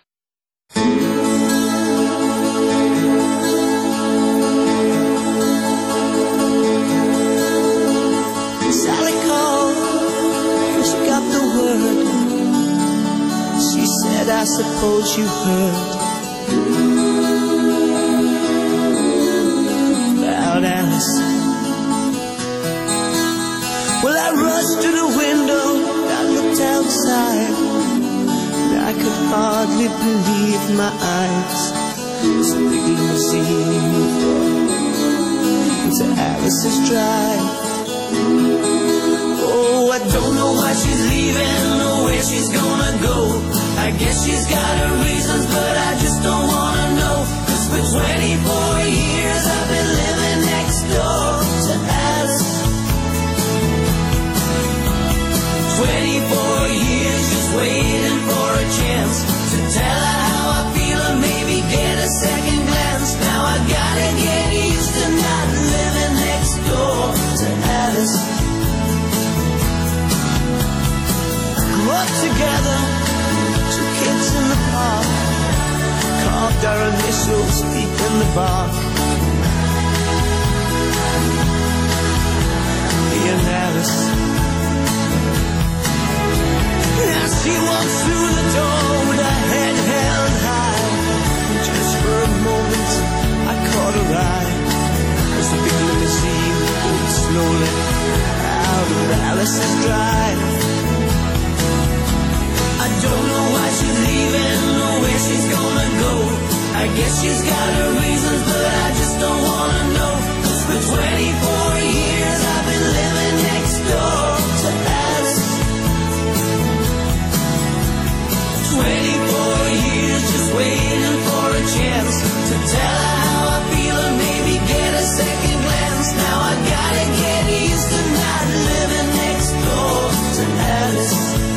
I suppose you heard about Alice. Well, I rushed to the window, I looked outside, and I could hardly believe my eyes. It's a big limousine into Alice's drive. Oh, I don't know why she's leaving or where she's gonna go. I guess she's got her reasons, but I just don't wanna know. 'Cause for 24 years I've been living next door to Alice. 24 years just waiting for a chance to tell her how I feel and maybe get a second glance. Now I gotta get used to not living next door to Alice. Grew up together, kids in the park, carved our initials deep in the bark. Me and Alice. Now she walks through the door with her head held high. Just for a moment I caught her eye as the big limousine pulled slowly out of Alice's drive. I don't know why she's leaving or where she's gonna go. I guess she's got her reasons, but I just don't wanna know. 'Cause for 24 years I've been living next door to Alice. 24 years just waiting for a chance to tell her how I feel and maybe get a second glance. Now I gotta get used to not living next door to Alice.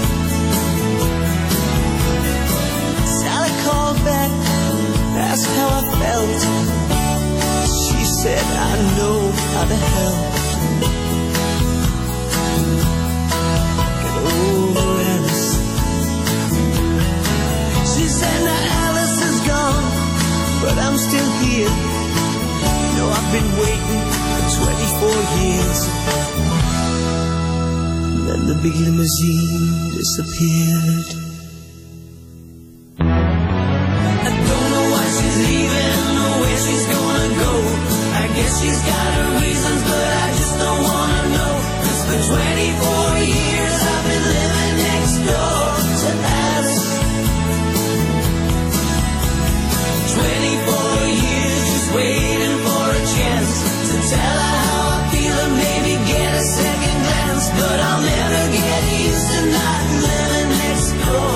Called back, asked how I felt. She said, I know how to help. Get over Alice. She said, now Alice is gone, but I'm still here. You know, I've been waiting for 24 years. And then the big limousine disappeared. She's got her reasons, but I just don't wanna know. 'Cause for 24 years I've been living next door to Alice. 24 years just waiting for a chance to tell her how I feel and maybe get a second glance. But I'll never get used to not living next door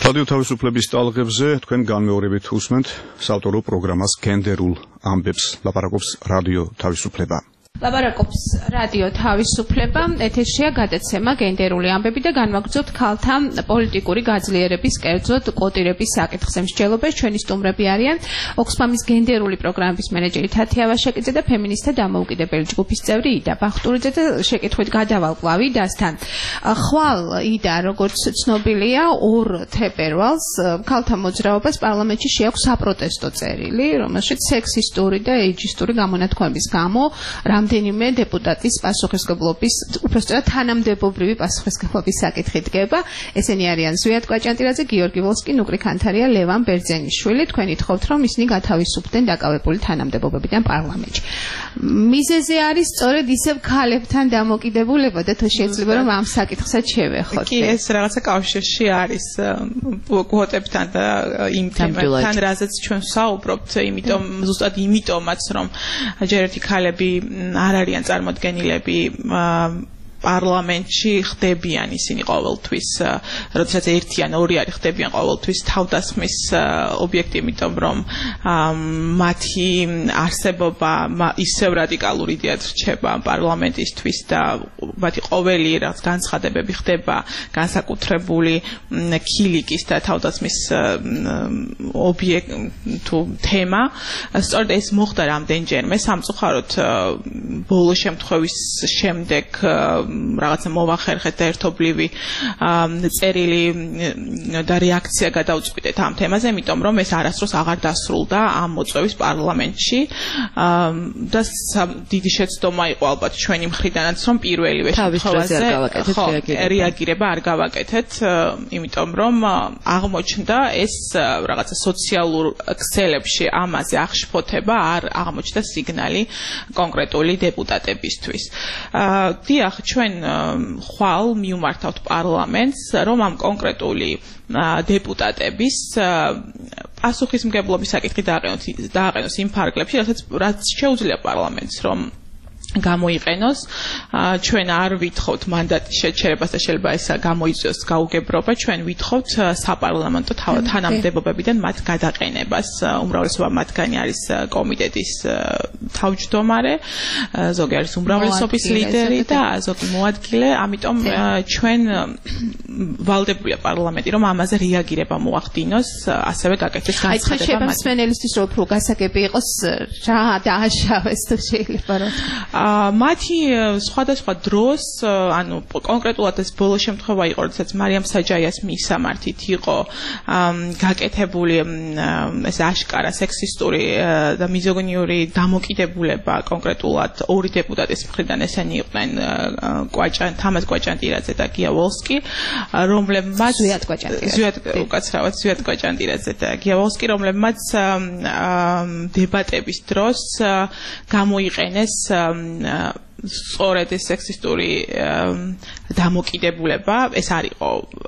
რადიო თავისუფლების ტალღებზე თქვენ განმეორებით უსმენთ საავტორო პროგრამას გენდერულ ამბებს. ლაპარაკობს რადიო თავისუფლება. ლაპარაკობს რადიო თავისუფლება, ეთერშია გადაცემა გენდერული ამბები და განვაგრძობთ ქალთა პოლიტიკური გაძლიერების, კერძოდ კოტირების საკითხზე. მსჯელობენ ჩვენი სტუმრები არიან ოქსფამის გენდერული პროგრამების მენეჯერი თათია ვაშაკიძე და ფემინისტთა დამოუკიდებელი ჯგუფის წევრი იდა ბახტურიძე და შეკითხვით გადავალ კვლავ იდასთან. ხვალ იდა, როგორც ცნობილია, 2 თებერვალს ქალთა მოძრაობას პარლამენტში შეაქვს საპროტესტო წერილი, რომელშიც სექსისტური და ეიჯისტური გამონათქვამების გამო რამდენიმე დეპუტატის პასუხისმგებლობის, უпростоრად თანამდებობრივი პასუხისმგებლობის საკითხი დგება. ესენი არიან ზვიად კვაჭანტირაძე, გიორგი ვოლსკი, ნუკრი ქანთარია, ლევან ბერძენიშვილი. თქვენ ითხოვთ, რომ ისინი გათავისუფლდნენ დაკავებული თანამდებობებიდან პარლამენტში. მიზეზი არის სწორედ ისევ ქალებთან დამოკიდებულება და თუ შეიძლება რომ ამ საკითხსაც შევეხოთ. კი, ეს რაღაცა კავშირში არის კვოტებთან და იმ თემებთან, რაზეც ჩვენ საუბრობთ, იმიტომ ზუსტად იმიტომაც რომ ჯერ ერთი ქალები არ არიან წარმოდგენილები პარლამენტში, ხდებიან ისინი ყოველთვის, როდესაც ერთი ან ორი არის ხდებიან ყოველთვის თავდასხმის ობიექტი, იმიტომ რომ მათი არსებობა ისევ რადიკალური იდეად რჩება პარლამენტისთვის და მათი ყოველი რაღაც განცხადებები ხდება განსაკუთრებული ქილიკის და თავდასხმის ობიექტი თემა. სწორედ ეს მოხდა რამდენჯერმე, სამწუხაროდ ბოლო შემთხვევის შემდეგ რაღაცა მოვახერხეთ და ერთობლივი წერილი და რეაქცია გადავწყვიტეთ ამ თემაზე, იმიტომ რომ ეს არასდროს აღარ დასრულდა ამ მოწვევის პარლამენტში და დიდი შეცდომა იყო ალბათ ჩვენი მხრიდანაც, რომ პირველივე შემთხვევაზე რეაგირება არ გავაკეთეთ, იმიტომ რომ აღმოჩნდა ეს რაღაცა სოციალურ ქსელებში ამაზე აღშფოთება არ აღმოჩნდა სიგნალი კონკრეტული დეპუტატებისთვის. დიახ, ჩვენ ხვალ მიუმართავთ პარლამენტს, რომ ამ კონკრეტული დეპუტატების პასუხისმგებლობის საკითხი დააყენოს იმ ფარგლებში, რაც შეუძლია პარლამენტს, რომ გამოიყენოს. ჩვენ არ ვითხოვთ მანდატის შეჩერებას და შეიძლება ეს გამოიწვიოს გაუგებრობა, ჩვენ ვითხოვთ საპარლამენტო თანამდებობებიდან მათ გადაყენებას. უმრავლესობა მათგანი არის კომიტეტის თავმჯდომარე, ზოგი არის უმრავლესობის ლიდერი და ზოგი მოადგილე, ამიტომ ჩვენ ვალდებულია პარლამენტი, რომ ამაზე რეაგირება მოახდინოს, ასევე გაკეთდეს განცხადება. შეიძლება მსმენელისთვის რომ უფრო გასაგები იყოს, რა დააშავეს თუ შეიძლება რომ მათი სხვადასხვა დროს, ანუ კონკრეტულად ეს ბოლო შემთხვევა იყო, როდესაც მარიამ საჯაიას მისამართით იყო გაკეთებული ეს აშკარა სექსისტური და მიზოგინიური დამოკიდებულება კონკრეტულად 2 დეპუტატის მხრიდან, ესენი იყვნენ თამაზ კვაჭანტირაძე და გია ვოლსკი, რომლებმაც ზვიად კვაჭანტირაძე და გია ვოლსკი, რომლებმაც დებატების დროს გამოიყენეს სწორედ ეს სექსისტური დამოკიდებულება, ეს არ იყო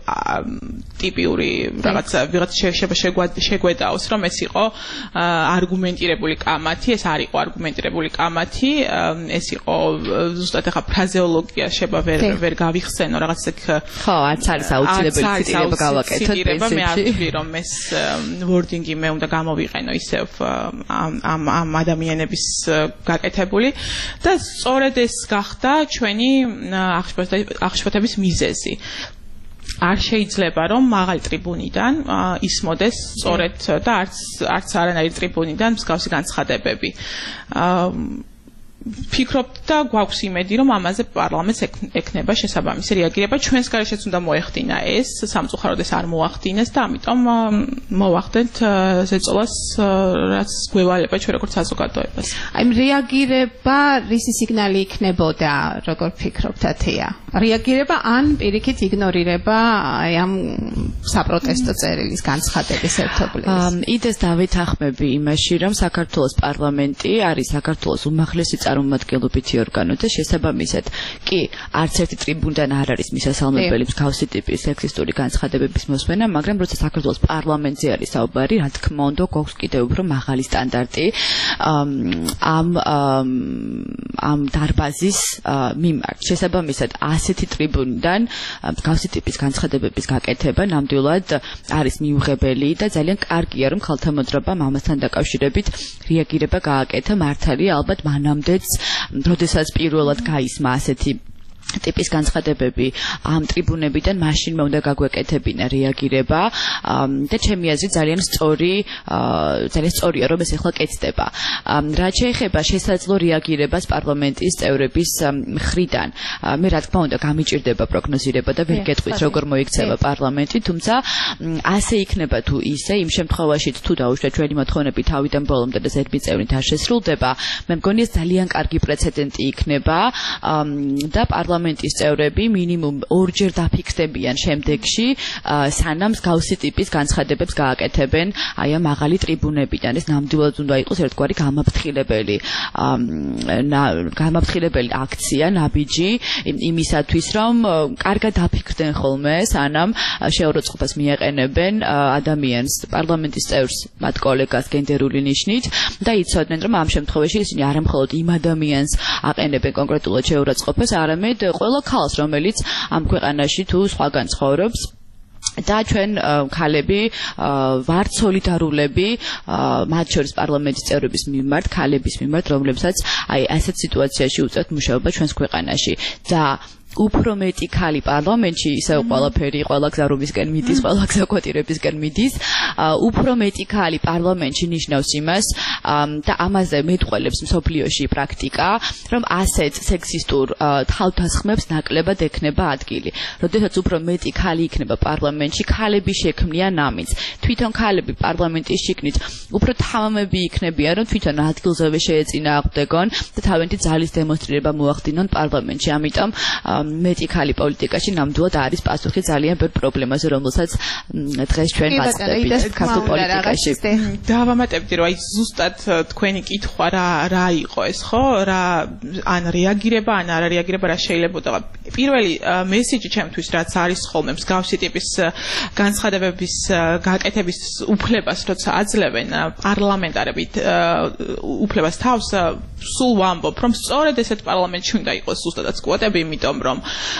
ტიპიური რაღაცა შეგვედაოს, რომ ეს იყო არგუმენტირებული კამათი, ეს არ იყო არგუმენტირებული კამათი, ეს იყო ზუსტად ახლა ფრაზეოლოგია შეიძლება ვერ გავიხსენო, რაღაც ეგ ხო, არც არის აუცილებელი ციტირება გავაკეთოთ პრინციპში. მე არ ვთვლი, რომ ეს ვორდინგი მე უნდა გამოვიყენო ისევ ამ ადამიანების გაკეთებული და სწორედ ეს გახდა ჩვენი აღშფოთების მიზეზი. არ შეიძლება რომ მაღალი ტრიბუნიდან ისმოდეს სწორედ და არც არანაირი ტრიბუნიდან მსგავსი განცხადებები. ფიქრობთ და გვაქვს იმედი, რომ ამაზე პარლამენტს ექნება შესაბამისი რეაგირება. ჩვენს გარეშეც უნდა მოეხდინა ეს, სამწუხაროდ ეს არ მოახდინეს და ამიტომ მოვახდენთ ზეწოლას, რაც გვევალება ჩვენ როგორც საზოგადოებას. აი, რეაგირება რისი სიგნალი იქნებოდა, როგორ ფიქრობთ, თათია? რეაგირება ან პირიქით იგნორირება აი ამ საპროტესტო წერილის განცხადების ერთობლივს? იდეს დავითახმები იმაში, რომ საქართველოს პარლამენტი არის საქართველოს უმაღლესი წარმომადგენლობითი ორგანო და შესაბამისად კი არც ერთი ტრიბუნიდან არ არის მისასალმებელი მსგავსი ტიპის სექსისტური განცხადებების მოსმენა, მაგრამ როცა საქართველოს პარლამენტზე არის საუბარი, რა თქმა უნდა, გვაქვს კიდევ უფრო მაღალი სტანდარტი ამ დარბაზის მიმართ. შესაბამისად, ასეთი ტრიბუნიდან მსგავსი ტიპის განცხადებების გაკეთება ნამდვილად არის მიუღებელი და ძალიან კარგია, რომ ხალხთა მოძრაობამ ამასთან დაკავშირებით რეაგირება გააკეთა. მართალია, ალბათ მანამდეც, როდესაც პირველად გაისმა ასეთი ტიპის განცხადებები ამ ტრიბუნებიდან მაშინმა უნდა გაგვეკეთებინა რეაგირება და ჩემი აზრით ძალიან სწორია რომ ეს ახლა კეთდება. რაც შეეხება შესაძლო რეაგირებას პარლამენტის წევრების მხრიდან, მე რა თქმა უნდა გამიჭირდება პროგნოზირება და ვერ გეტყვით როგორ მოიქცევა პარლამენტი, თუმცა ასე იქნება თუ ისე, იმ შემთხვევაშიც თუ დაუშვათ ჩვენი მოთხოვნები თავიდან ბოლომდე და ზედმეტ წევრით არ შესრულდება, მე მგონი ეს ძალიან კარგი პრეცედენტი იქნება და პარლამენტის წევრები მინიმუმ ორჯერ დაფიქსდებიან შემდეგში, სანამ მსგავსი ტიპის განცხადებებს გააკეთებენ აი ამ მაღალი ტრიბუნებიდან. ეს ნამდვილად უნდა იყოს ერთგვარი გამაფრთხილებელი აქცია, ნაბიჯი იმისათვის, რომ კარგად დაფიქსდნენ ხოლმე, სანამ შეურაცხყოფას მიეყენებენ ადამიანს, პარლამენტის წევრს, მათ კოლეგას გენდერული ნიშნით და იცოდნენ, რომ ამ შემთხვევაში ისინი არა მხოლოდ იმ ადამიანს აყენებენ კონკრეტულად შეურაცხყოფას, არამედ ყველა ქალს, რომელიც ამ ქვეყანაში თუ სხვაგან ცხოვრობს და ჩვენ ქალები ვართ სოლიდარულები მათ შორის პარლამენტის წევრების მიმართ, ქალების მიმართ, რომლებსაც აი ასეთ სიტუაციაში უწევთ მუშაობა ჩვენს ქვეყანაში და უფრო მეტი ქალი პარლამენტში, ისევ ყველაფერი, ყველა გზა რომისკენ მიდის, ყველა გზა კვოტირებისკენ მიდის, უფრო მეტი ქალი პარლამენტში ნიშნავს იმას და ამაზე მეტყველებს მსოფლიოში პრაქტიკა, რომ ასეთ სექსისტურ თავდასხმებს ნაკლებად ექნება ადგილი. როდესაც უფრო მეტი ქალი იქნება პარლამენტში, ქალები შექმნიან ამის. თვითონ ქალები პარლამენტის შიგნით უფრო თავმები იქნებიან, რომ თვითონ ადგილზევე შეეწინააღმდეგონ და თავიანთი ძალის დემონსტრირება მოახდინონ პარლამენტში. ამიტომ მეტი ქალი პოლიტიკაში ნამდვილად არის პასუხი ძალიან ბევრ პრობლემაზე, რომელსაც დღეს ჩვენ ვაწყდებით ქართულ პოლიტიკაში. დავამატებდი, რომ აი ზუსტად თქვენი კითხვა რა იყო ეს, ხო? ან რეაგირება, ან არა რეაგირება რა შეიძლებოდა. პირველი მესიჯი ჩემთვის რაც არის ხოლმე მსგავსი ტიპის განცხადებების გაკეთების უფლებას, როცა აძლევენ პარლამენტარები უფლებას თავს, სულ ვამბობ, რომ სწორედ ესეთ პარლამენტში უნდა იყოს ზუსტადაც კვოტები, იმიტომ რომ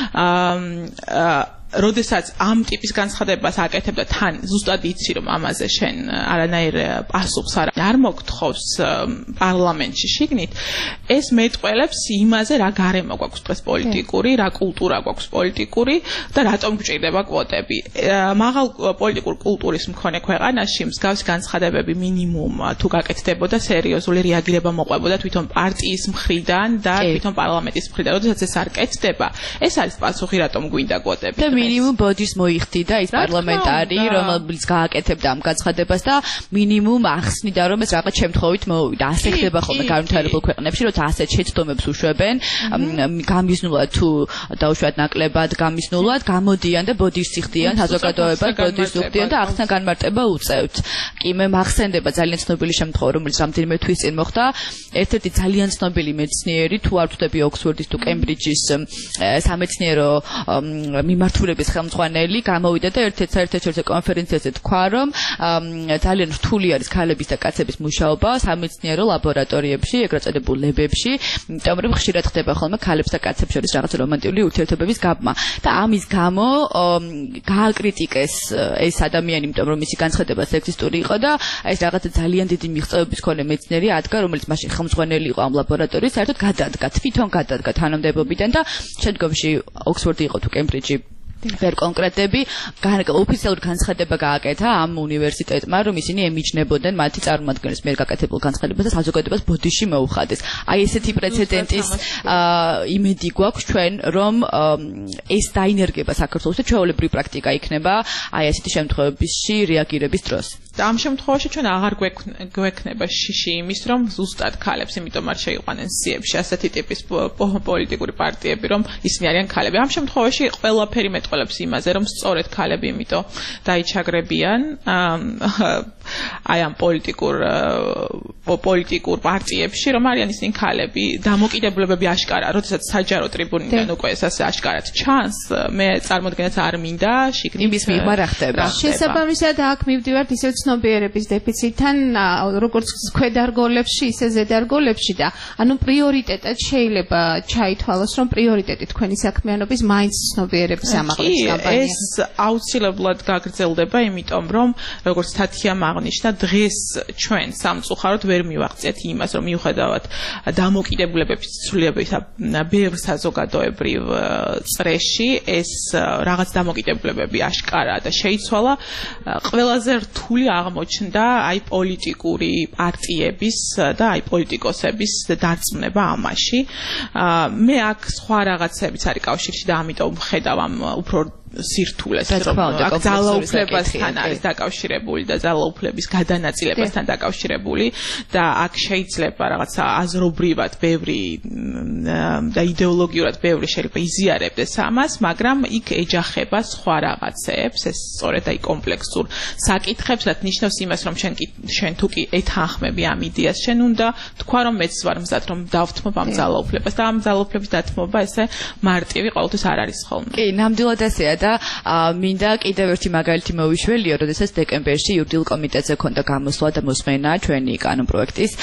როდესაც ამ ტიპის განცხადებას აკეთებდა თან ზუსტად იცი რომ ამაზე შენ არანაირ პასუხს არ მოგთხოვს პარლამენტში შიგნით, ეს მეტყველებს იმაზე რა გარემო გვაქვს დღეს პოლიტიკური, რა კულტურა გვაქვს პოლიტიკური და რატომ გვჭირდება კვოტები. მაღალ პოლიტიკურ კულტურის მქონე ქვეყანაში მსგავსი განცხადებები მინიმუმ თუ გაკეთდებოდა, სერიოზული რეაგირება მოყვებოდა თვითონ პარტიის მხრიდან და თვითონ პარლამენტის მხრიდან. როდესაც ეს არ კეთდება, ეს არის პასუხი რატომ გვინდა კვოტები. მინიმუმ ბოდის მოიხდიდა ის პარლამენტარი, რომელიც გააკეთებდა ამ განცხადებას და მინიმუმ ახსნიდა, რომ ეს რაღაც შემთხვევით მოვიდა. ასე ხდება ხოლმე განვითარებულ ქვეყნებში, როცა ასეთ შეცდომებს უშვებენ, გამიზნულად თუ დაუშვათ ნაკლებად გამიზნულად, გამოდიან და ბოდის სიხდიან, საზოგადოებას ბოდის უხდიან და ახსნა განმარტება უწევთ. კი მე მახსენდება ძალიან ცნობილი შემთხვევა, რომელიც რამდენიმე თვის წინ მოხდა. ერთ-ერთი ძალიან ცნობილი მეცნიერი, თუ არ ვთქვი ოქსფორდის თუ კემბრიჯის სამეცნიერო მიმართულების ხელმძღვანელი გამოვიდა და ერთ-ერთ კონფერენციაზე თქვა, რომ ძალიან რთული არის ქალების და კაცების მუშაობა სამეცნიერო ლაბორატორიებში, ეგრეთ წოდებულ ლებებში, იმიტომ რომ ხშირად ხდება ხოლმე ქალებს და კაცებს შორის რაღაც რომანტიკული ურთიერთობების გაბმა. და ამის გამო გააკრიტიკეს ეს ადამიანი, იმიტომ რომ მისი განცხადება სექსისტური იყო და ეს რაღაცა ძალიან დიდი მიღწევების მქონე მეცნიერი ადგა, რომელიც მაშინ ხელმძღვანელი იყო ამ ლაბორატორიის, საერთოდ თვითონ გადადგა თანამდებობიდან და შემდგომში ოქსფორდი იყო თუ კემბრიჯი ვერ კონკრეტები ოფიციალურ განცხადება გააკეთა ამ უნივერსიტეტმა, რომ ისინი ემიჯნებოდნენ მათი წარმომადგენლის მიერ გაკეთებულ განცხადებას და საზოგადოებას ბოდიში მოუხადეს. აი ესეთი პრეცედენტის იმედი გვაქვს ჩვენ, რომ ეს დაინერგება საქართველოს და ჩვეულებრივი პრაქტიკა იქნება აი ესეთი შემთხვევებში რეაგირების დროს. და ამ შემთხვევაში ჩვენ აღარ გვექნება შიში იმის, რომ ზუსტად ქალებს იმიტომ არ შეიყვანენ სიებში ასეთი ტიპის პოლიტიკური პარტიები, რომ ისინი არიან ქალები. ამ შემთხვევაში ყველაფერი მეტყველებს იმაზე, რომ სწორედ ქალები იმიტომ დაიჩაგრებიან აი ამ პოლიტიკურ პარტიებში, რომ არიან ისინი ქალები, დამოკიდებულებები აშკარა, როდესაც საჯარო ტრიბუნიდან უკვე ეს ასე აშკარად ჩანს, მე წარმოდგენაც არ მინდა შიგნით იმის მიღმა რა ხდება. შესაბამისად აქ მივდივართ ისევ ცნობიერების დეფიციტთან, როგორც ქვედარგოლებში, ისე ზედარგოლებში და ანუ პრიორიტეტად შეიძლება ჩაითვალოს, რომ პრიორიტეტი თქვენი საქმიანობის მაინც ცნობიერების ამაღლების კამპანია. ეს აუცილებლად გაგრძელდება, იმიტომ რომ როგორც თათიამ აღნიშნა, დღეს ჩვენ სამწუხაროდ ვერ მივაღწიეთ იმას, რომ მიუხედავად დამოკიდებულებების ცვლილებისა ბევრ საზოგადოებრივ წრეში ეს რაღაც დამოკიდებულებები აშკარა და შეიცვალა, ყველაზე რთული აღმოჩნდა აი პოლიტიკური პარტიების და აი პოლიტიკოსების დარწმუნება ამაში. მე აქ სხვა რაღაცებიც არის კავშირში და ამიტომ ხედავ ამ უფრო სირთულეს, რომ აქ ძალაუფლებასთან არის დაკავშირებული და ძალაუფლების გადანაწილებასთან დაკავშირებული და აქ შეიძლება რაღაცა აზრობრივად ბევრი და იდეოლოგიურად ბევრი შეიძლება იზიარებდეს ამას, მაგრამ იქ ეჯახება სხვა რაღაცებს, ეს სწორედ აი კომპლექსურ საკითხებს, რაც ნიშნავს იმას, რომ შენ თუ კი ეთანხმები ამ იდეას, შენ უნდა თქვა, რომ მეც ვარ მზად, რომ დავთმობ ამ ძალაუფლებას და ამ ძალაუფლების დათმობა ესე მარტივი ყოველთვის არ არის ხოლმე. კი, ნამდვილად ესეა და მინდა კიდევ ერთი მაგალითი მოვიშველიო, როდესაც დეკემბერში იურიდიულ კომიტეტზე ქონდა გამოსვლა და მოსმენა ჩვენი კანონპროექტის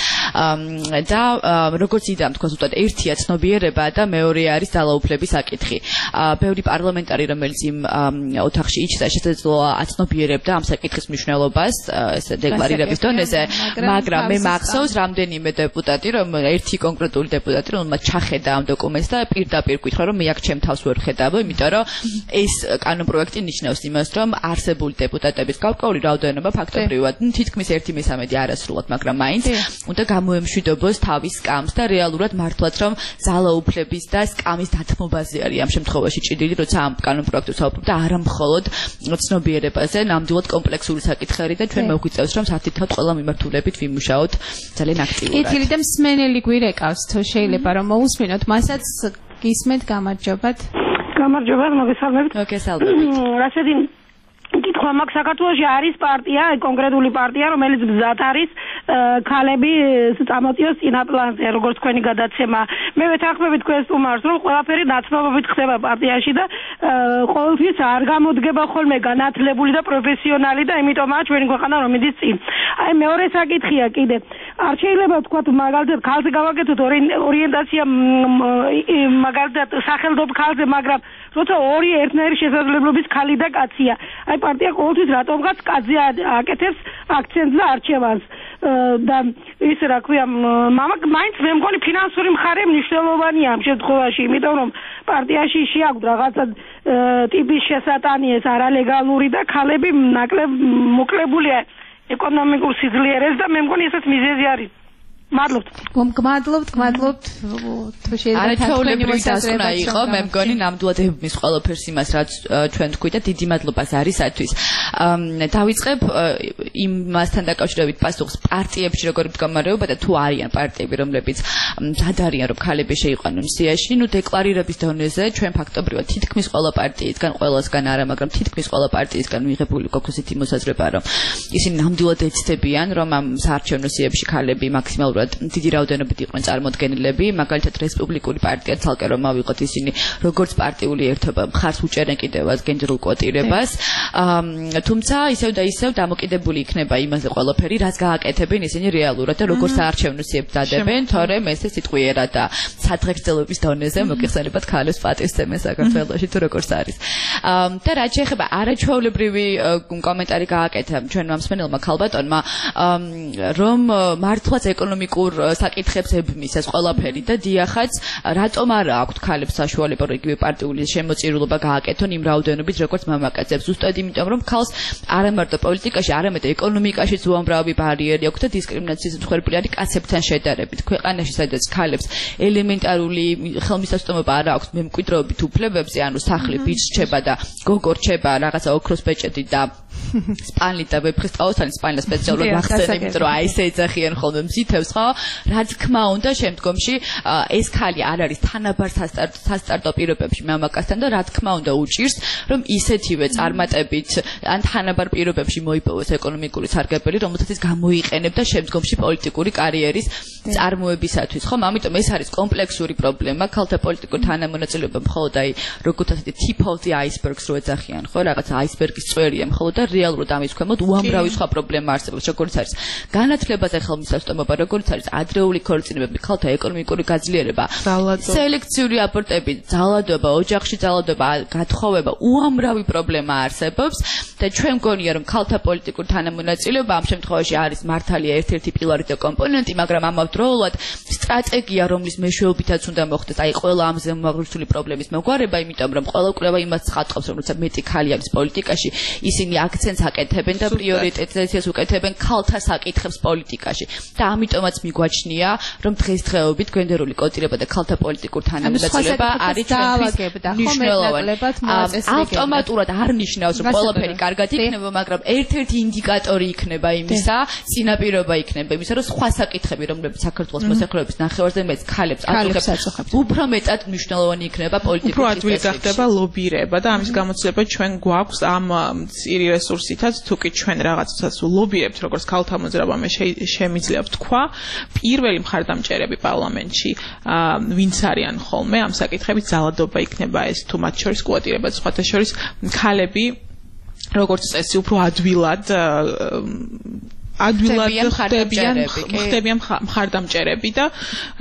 და როგორც იდეამ თქვა ზუსტად ერთია ცნობიერება და მეორე არის ძალაუფლების საკითხი. ბევრი პარლამენტარი, რომელიც იმ ოთახში იჩნდა, შესაძლოა აცნობიერებდა ამ საკითხის მნიშვნელობას ესე დეკლარირების დონეზე, მაგრამ მე მახსოვს რამდენიმე დეპუტატი, რომ ერთი კონკრეტული დეპუტატი, რომელმაც ჩახედა ამ დოკუმენტს და პირდაპირ გითხრა, რომ მე აქ ჩემ თავს ვერ ხედავ, იმიტომ რომ ეს კანონპროექტი ნიშნავს იმას, რომ არსებული დეპუტატების გარკვეული რაოდენობა ფაქტობრივად თითქმის 1/3 არასრულად, მაგრამ მაინც უნდა გამოემშვიდობოს თავის სკამს და რეალურად მართლაც რომ ძალაუფლების და სკამის დათმობაზე არის ამ შემთხვევაში ჭიდილი, როცა ამ კანონპროექტს ვსაუბრობ და არა მხოლოდ ცნობიერებაზე, ნამდვილად კომპლექსური საკითხი და ჩვენ მოვგვიწევს, რომ საერთოდ ყველა მიმართულებით ვიმუშაოთ ძალიან აქტიურად. კეთილი და მსმენელი გვირეკავს, თუ შეიძლება რომ მოусმინოთ, მასაც გისმენთ, გამარჯობათ. გამარჯობათ, მოგესალმებით. მოგესალმებით. რასეთი კითხვა მაქვს, საქართველოში არის პარტია, კონკრეტული პარტია, რომელიც მზად არის ქალები წამოწიოს წინაპლანზე, როგორც თქვენი გადაცემა. მე ვეთანხმები თქვენ სტუმარს, რომ ყველაფერი ნაცნობობით ხდება პარტიაში და ყოველთვის არ გამოდგება ხოლმე განათლებული და პროფესიონალი და იმიტომაა ჩვენი ქვეყანა რომ მიდის წინ. აი მეორე საკითხია კიდე. არ შეიძლება თქვა მაგალითად ქალზე გავაკეთოთ ორიენტაცია მაგალითად სახელდობ ქალზე, მაგრამ როცა ორი ერთნაირი შესაძლებლობის ქალი და კაცია. აი პარტია ყოველთვის რატომღაც კაცზე აკეთებს აქცენტს და არჩევანს. და ის რა ქვია, მაინც მე მგონი ფინანსური მხარე მნიშვნელოვანია ამ შემთხვევაში, იმიტომ რომ პარტიაში შეაქვს რაღაცა ტიპის შესატანიეს არალეგალური და ქალები ნაკლებ მოკლებულია ეკონომიკურ სიძლიერეს და მე მგონი ესეც მიზეზი არის. მადლობთ. გმადლობთ. თუ შეიძლება არაჩვეულებრივი დასკვნა იყო, მე მგონი ნამდვილად ებმის ყველაფერს იმას, რაც ჩვენ თქვით და დიდი მადლობას არისათვის. დავიწყებ იმასთან დაკავშირებით პასუხს პარტიებში როგორი მდგომარეობა და თუ არიან პარტიები, რომლებიც მზად არიან, რომ ქალები შეიყვანონ სიაში, ნუ დეკლარირების დონეზე ჩვენ ფაქტობრივად თითქმის ყველა პარტიისგან, ყველასგან არა, მაგრამ თითქმის ყველა პარტიისგან მიღებული გვაქვს ისეთი მოსაზრება, რომ ისინი ნამდვილად ეცდებიან, რომ ამ საარჩევნო სიებში ქალები მაქსიმალურად დიდი რაოდენობით იყვნენ წარმოდგენილები, მაგალითად რესპუბლიკური პარტია ცალკე რომ ავიღოთ, ისინი როგორც პარტიული ერთობა მხარს უჭერენ კიდევაც გენდერულ კვოტირებას, თუმცა ისევ და ისევ დამოკიდებული იქნება იმაზე ყველაფერი, რაც გააკეთებენ ისინი რეალურად და როგორც საარჩევნო სიებს დადებენ, თორემ ესე სიტყვიერად და სადღეგრძელობის დონეზე მოგიხსენებათ ქალებს პატივცემა საქართველოში თუ როგორც არის. და რაც შეეხება არაჩვეულებრივი კომენტარი გააკეთა ჩვენმა მსმენელმა ქალბატონმა, რომ მართლაც ეკონომიკურ საკითხებს ებმის ეს ყველაფერი და დიახაც, რატომ არა აქვთ ქალებს საშუალება იგივე პარტიული შემოწირულობა გააკეთონ იმ რაოდენობით, როგორც მამაკაცებს, ზუსტად იმიტომ, რომ ქალს არა მარტო პოლიტიკაში, არამედ ეკონომიკაშიც უამრავი ბარიერი აქვს და დისკრიმინაციის მსხვერპლი არის კაცებთან შედარებით. ქვეყანაში, სადაც ქალებს ელემენტარული ხელმისაწვდომობა არ აქვს მემკვიდრეობით უფლებებზე, ანუ სახლი ბიჭს რჩება და გოგო რჩება რაღაცა ოქროს ბეჭედი და სპანლით და ვეფხისტყაოსანი სპანლა სპეციალურად ახსენებ, იმიტომ რომ აი ესე ეძახიან ხოლმე მზითებს, ხო? რა თქმა უნდა, შემდგომში ეს ქალი არ არის თანაბარ სასტარტო პირობებში მამაკაცთან და რა თქმა უნდა უჭირს, რომ ისეთივე წარმატებით ან თანაბარ პირობებში მოიპოვოს ეკონომიკური სარგებელი, რომელსაც ის გამოიყენებდა შემდგომში პოლიტიკური კარიერის წარმოებისათვის, ხო? ამიტომ ეს არის კომპლექსური პრობლემა, ქალთა პოლიტიკურ თანამონაწილეობა მხოლოდ აი როგორც ასეთი tip of the icebergs რო ეძახიან, ხო? რაღაცა აისბერგის წვერია მხოლოდ და რეალურად ამის ქვემოთ უამრავი სხვა პრობლემა არსებობს, როგორც არის განათლებაზე ხელმისაწვდომობა, როგორც არის ადრეული ქორწინებები, ქალთა ეკონომიკური გაძლიერება, სელექციური აბორტები, ძალადობა, ოჯახში ძალადობა, გათხოვება, უამრავი პრობლემა არსებობს და ჩვენ მგონია რომ ქალთა პოლიტიკურ თანამონაწილეობა ამ შემთხვევაში არის მართალია ერთ-ერთი პილარი და კომპონენტი, მაგრამ ამავდროულად სტრატეგია, რომლის მეშვეობითაც უნდა მოხდეს, აი ყველა ამ ზემოაღრიცხვილი პრობლემის მოგვარება, იმიტომ რომ ყველა კვლევა იმას ცხადყოფს, რომ როცა მეტი ქალი არის პოლიტიკაში, ისინი აქცენტს აკეთებენ და პრიორიტეტებს უკეთებენ ქალთა საკითხებს პოლიტიკაში. და ამიტომაც მიგვაჩნია, რომ დღესდღეობით გენდერული კოტირება და ქალთა პოლიტიკურ თანამონაწილეობა არის ჩვენთვის მნიშვნელოვანი. ავტომატურად არ ნიშნავს, რომ ყველაფერი კარგად იქნება, მაგრამ ერთ-ერთი ინდიკატორი იქნება იმისა, წინაპირობა იქნება იმისა, რომ სხვა საკითხები, რომლებიც საქართველოს მოსახლეობის ნახევარზე მეტ ქალებს აწუხებს, უფრო მეტად მნიშვნელოვანი იქნება პოლიტიკური უფრო ადვილი გახდება ლობირება და ამის გამოცდილება ჩვენ გვაქვს ამ წირი რესურსითაც, თუ კი ჩვენ რაღაცას ლობირებთ, როგორც ქალთა მოძრაობა, შემიძლია ვთქვა, პირველი მხარდამჭერები პარლამენტში, ვინც არიან ხოლმე ამ საკითხებით, ძალადობა იქნება ეს თუ მათ შორის კვოტირება, სხვათა შორის ქალები როგორც წესი უფრო ადვილად ხდებიან მხარდამჭერები და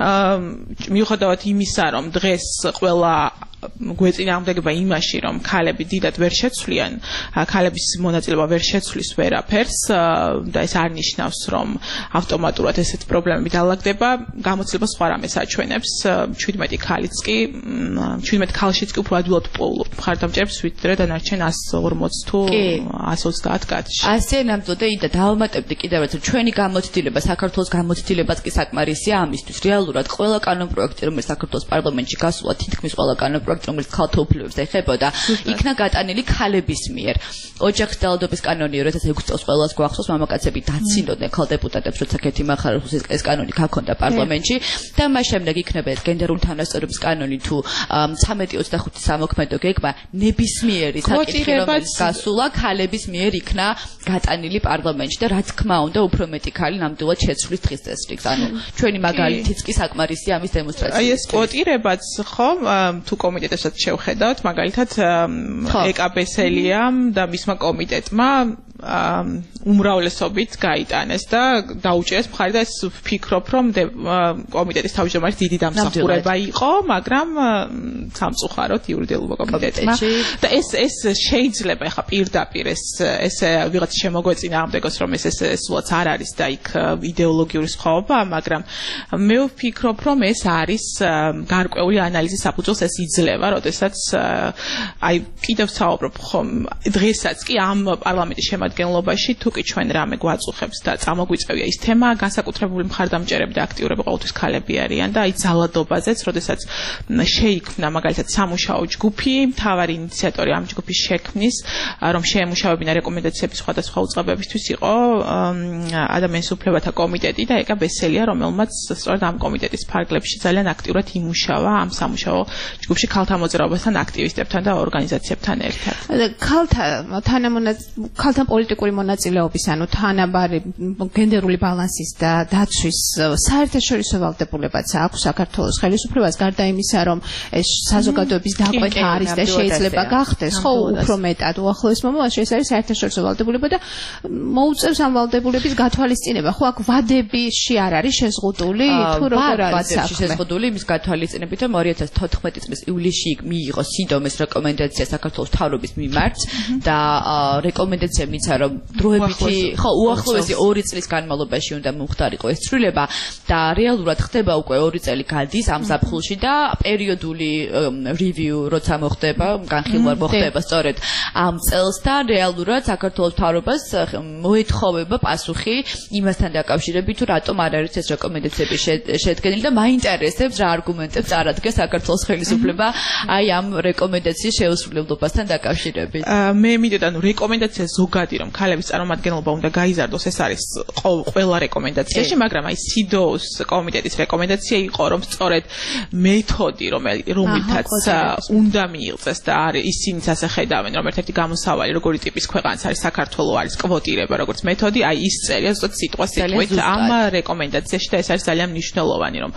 მიუხედავად იმისა, რომ დღეს ყველა გვეწინააღმდეგება იმაში, რომ ქალები დიდად ვერ შეცვლიან, ქალების მონაწილეობა ვერ შეცვლის ვერაფერს და ეს არ ნიშნავს, რომ ავტომატურად ესეთ პრობლემები დაალაგდება, გამოცდილება სხვა რამეს აჩვენებს, 17 ქალიც კი, 17 ქალშიც კი უფრო ადვილად პოულობთ მხარდამჭერებს, ვიდრე დანარჩენ 140 თუ 130 კაცში. ასე ნამდვილად და დავამატებდი კიდევ რაც ჩვენი გამოცდილება, საქართველოს გამოცდილებაც კი საკმარისია ამისთვის. რეალურად ყველა კანონპროექტი, რომელიც საქართველოს პარლამენტში გასულა, თითქმის ყველა კანონპროექტი, რომელიც ქალთა უფლებებს ეხებოდა, იქნა გატანილი ქალების მიერ. ოჯახის ძალადობის კანონი 2006 წელს ყველას გვახსოვს, მამაკაცები დაცინდოდნენ ქალ დეპუტატებს, როცა ქეთი მახარაძის ეს კანონი გაქონდა პარლამენტში და მას შემდეგ იქნება ეს გენდერული თანასწორობის კანონი თუ 1325 სამოქმედო გეგმა ნებისმიერი საკითხი, რომელიც გასულა ქალების მიერ იქნა გატანილი პარლამენტში და რა თქმა უნდა უფრო მეტი ქალი ნამდვილად შეცვლის დღის წესრიგს. ანუ ჩვენი მაგალითიც კი საკმარისია ამის დემონსტრაცია. აი ეს კვოტირებაც ხო თუ კომიტეტებსაც შევხედავთ, მაგალითად ეკაბესელიამ და მისმა კომიტეტმა უმრავლესობით გაიტანეს და დაუჭერეს მხარი და ეს ვფიქრობ, რომ კომიტეტის თავმჯდომარის დიდი დამსახურება იყო, მაგრამ სამწუხაროდ იურიდიულობა კომიტეტმა და ეს შეიძლება ხა პირდაპირ ეს ვიღაც შემოგვეწინააღმდეგოს, რომ ეს სულაც არ არის და იქ იდეოლოგიური სხვაობა, მაგრამ მე ვფიქრობ, რომ ეს არის გარკვეული ანალიზის საფუძველს ეს იძლევა, როდესაც აი კიდევ საუბრობ ხომ დღესაც კი ამ პარლამენტის შემადგენლობაში თუ კი ჩვენ რამე გვაწუხებს და წამოგვიწევია ის თემა, განსაკუთრებული მხარდამჭერები და აქტიურები ყოველთვის ქალები არიან და აი ძალადობაზეც, როდესაც შეიქმნა მაგალითად სამუშაო ჯგუფი, მთავარი ინიციატორი ამ ჯგუფის შექმნის, რომ შეემუშავებინა რეკომენდაციები სხვადასხვა უწყებებისთვის იყო ადამიანის უფლებათა კომიტეტი და ეკაბესელია, რომელმაც სწორედ ამ კომიტეტის ფარგლებში ძალიან აქტიურად იმუშავა ამ სამუშაო ჯგუფში ქალთა მოძრაობასთან, აქტივისტებთან და ორგანიზაციებთან ერთად. ქალთა პოლიტიკური მონაწილეობის, ანუ თანაბარი გენდერული ბალანსის და დაცვის საერთაშორისო ვალდებულებაც აქვს საქართველოს ხელისუფლებას, გარდა იმისა, რომ ეს საზოგადოების დაკვეთა არის და შეიძლება გახდეს, ხო, უფრო მეტად უახლოეს მომავალში ეს არის საერთაშორისო ვალდებულება და მოუწევს ამ ვალდებულების გათვალისწინება. ხო, აქ ვადებში არ არის შეზღუდული, თუ როგორ არის საქმე? შეზღუდული იმის გათვალისწინებით, რომ 2014 წლის ივლისში მიიღო სიდომეს რეკომენდაცია საქართველოს მთავრობის მიმართ და რეკომენდაცია მიცა, რომ დროებითი, ხო, უახლოესი 2 წლის განმავლობაში უნდა მომხდარიყო ეს ცვლილება და რეალურად ხდება უკვე 2 წელი გადის ამ ზაფხულში და პერიოდული review როცა მოხდება, განხილვა მოხდება სწორედ ამ წელს და რეალურად საქართველოს მთავრობას მოეთხოვება პასუხი იმასთან დაკავშირებით, თუ რატომ არ არის ეს რეკომენდაციები შედგენილი და მაინტერესებს რა არგუმენტებს წარადგენს საქართველოს ხელისუფლება აი ამ რეკომენდაციის შეუსრულებლობასთან დაკავშირებით. მე მინდოდა რეკომენდაცია ზოგადი რომ ქალების წარმომადგენლობა უნდა გაიზარდოს, ეს არის ყველა რეკომენდაციაში, მაგრამ აი CEDAW-ს კომიტეტის რეკომენდაცია იყო, რომ სწორედ მეთოდი, რომელთაც უნდა მიიღწეს და ისინიც ასე ხედავენ, რომ ერთ-ერთი გამოსავალი როგორი ტიპის ქვეყანაც არის საქართველო არის კვოტირება როგორც მეთოდი, აი ის წერია ზუსტად სიტყვით ამ რეკომენდაციაში და ეს არის ძალიან მნიშვნელოვანი, რომ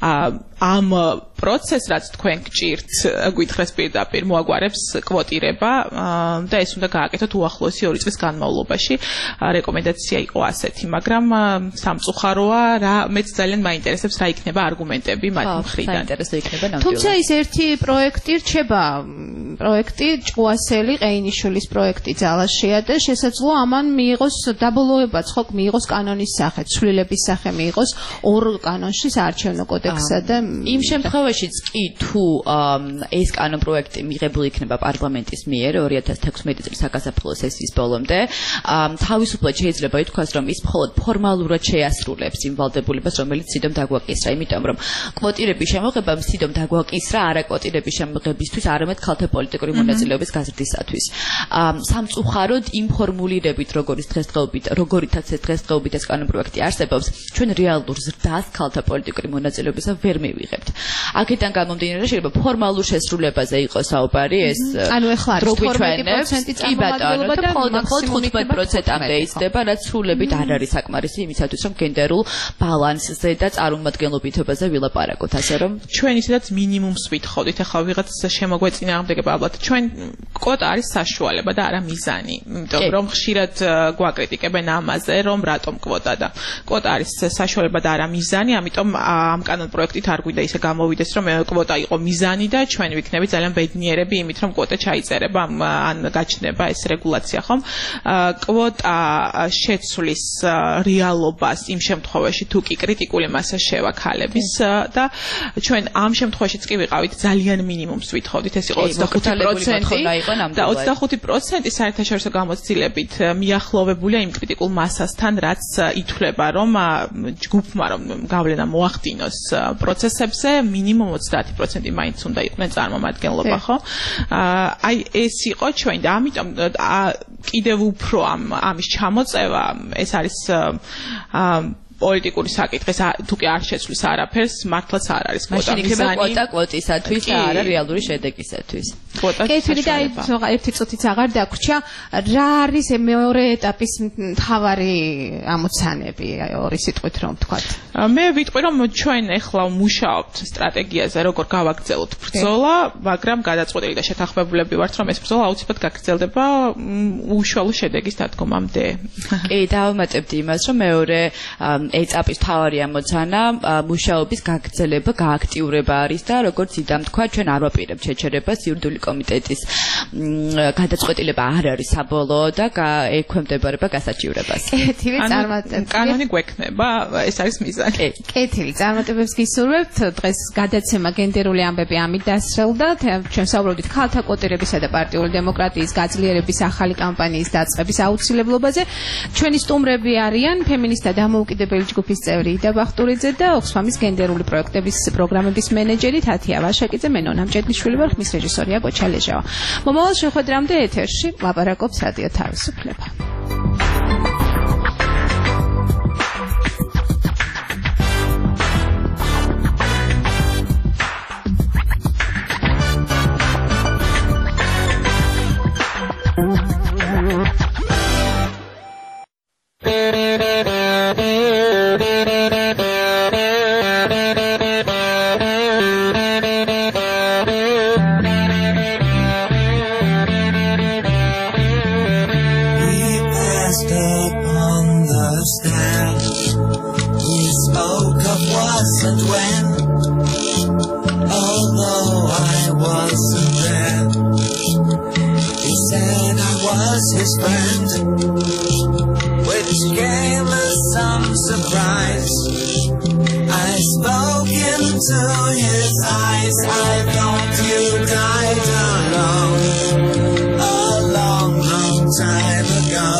ამ პროცესს რაც თქვენ გჭირთ გვითხრეს პირდაპირ მოაგვარებს კვოტირება და ეს უნდა გააკეთოთ უახლოესი 2 წლის განმავლობაში. რეკომენდაცია იყო ასეთი, მაგრამ სამწუხაროა, მეც ძალიან მაინტერესებს რა იქნება არგუმენტები მათი მხრიდან. საინტერესო იქნება ნამდვილად. თუმცა ის ერთი პროექტი რჩება, პროექტი ჭკუასელი ყეინიშვილის პროექტი ძალაშია და შესაძლოა ამან მიიღოს დაბოლოებაც ხო მიიღოს კანონის სახე, ცვლილების სახე მიიღოს 2 კანონში საარჩევნო კოდექსსა და იმ შემთხვევაშიც კი თუ ეს კანონპროექტი მიღებული იქნება პარლამენტის მიერ 2016 წლის საკასაფლაო სესიის ბოლომდე, თავისუფლად შეიძლება ითქვას, რომ ის მხოლოდ ფორმალურად შეასრულებს იმ ვალდებულებას, რომელიც CEDAW-მ დაგვაკისრა, იმიტომ რომ კვოტირების შემოღებამ CEDAW-მ დაგვაკისრა არა კვოტირების შემოღებისთვის, არამედ ქალთა პოლიტიკური მონაწილეობის გაზრდისათვის. სამწუხაროდ იმ ფორმულირებით, როგორითაც ეს დღესდღეობით ეს კანონპროექტი არსებობს, ჩვენ რეალურ ზრდას ქალთა პოლიტიკური მონაწილეობისა ვერ მივიღებთ. აქედან გამომდინარე, შეიძლება ფორმალურ შესრულებაზე იყოს საუბარი, ეს ანუ ეხლა 12% წარმომადგენლობა და მხოლოდ 15%-მდე იზრდება, რაც სრულებით არ არის საკმარისი იმისათვის, რომ გენდერულ ბალანსზე და წარმომადგენლობითობაზე ვილაპარაკოთ, ასე რომ ჩვენ ისედაც მინიმუმს ვითხოვდით, ახლა ვიღაც შემოგვეწინააღმდეგება, ალბათ ჩვენ კვოტა არის საშუალება და არა მიზანი, იმიტომ რომ ხშირად გვაკრიტიკებენ ამაზე, რომ რატომ კვოტა და კვოტა არის საშუალება და არა მიზანი, ამიტომ ამ კანონპროექტით არ გვინდა ისე გამოვიდეს, რომ კვოტა იყო მიზანი და ჩვენ ვიქნებით ძალიან ბედნიერები იმით, რომ კვოტა ჩაიწერება ან გაჩნდება ეს რეგულაცია, ხომ? კვოტა შეცვლის რეალობას იმ შემთხვევაში, თუ კი კრიტიკული მასა შევა ქალების და ჩვენ ამ შემთხვევაშიც კი ვიყავით ძალიან მინიმუმს ვითხოვდით, ეს იყო 25% და 25% საერთაშორისო გამოცდილებით მიახლოვებულია იმ კრიტიკულ მასასთან, რაც ითვლება, რომ ჯგუფმა რომ გავლენა მოახდინოს პროცესებზე, მინიმუმ 30% მაინც უნდა იყვნენ წარმომადგენლობა, ხო? აი ეს იყო ჩვენ და ამიტომ კიდევ უფრო ამის ჩამოწევა ეს არის პოლიტიკური საკითხის, თუ კი არ შეცვლის არაფერს, მართლაც არ არის კვოტა მიზანი. კვოტა კვოტისათვის და არა რეალური შედეგისათვის. კეთილი და ერთი წუთიც აღარ დაგვრჩა, რა არის მეორე ეტაპის მთავარი ამოცანები, ორი სიტყვით რომ ვთქვათ. მე ვიტყვი, რომ ჩვენ ეხლა მუშაობთ სტრატეგიაზე, როგორ გავაგრძელოთ ბრძოლა, მაგრამ გადაწყვეტილი და შეთანხმებულები ვართ, რომ ეს ბრძოლა აუცილებლად გაგრძელდება უშუალო შედეგის დადგომამდე. კი, დავამატებდი იმას, რომ მეორე ეტაპის თავარი ამოცანა მუშაობის გაგრძელება, გააქტიურება არის და როგორც იდამ თქვა, ჩვენ არ ვაპირებთ შეჩერებას, იურიდიული კომიტეტის გადაწყვეტილება არ არის საბოლოო და ექვემდებარება გასაჩივრებას. კეთილი წარმატებები. კანონი გვექნება, ეს არის მიზანი. კეთილი წარმატებებს გისურვებთ. დღეს გადაცემა გენდერული ამბები ამით დასრულდა. ჩვენ საუბრობდით ქალთა კვოტირებისა და პარტიული დემოკრატიის გაძლიერების ახალი კამპანიის დაწყების აუცილებლობაზე. ჩვენი სტუმრები არიან ფემინისტთა დამოუკიდებელი ჯგუფის წევრი იდა ბახტურიძე და ოქსფამის გენდერული პროექტების პროგრამების მენეჯერი თათია ვაშაკიძე, მე ნონა მჭედლიშვილი ვარ, ხმის რეჟისორია გოჩა ლეჟავა. მომავალ შეხვედრამდე ეთერში ლაპარაკობს რადიო თავისუფლება. His friend, which gave us some surprise. I spoke into his eyes. I thought you died alone a long, long time ago.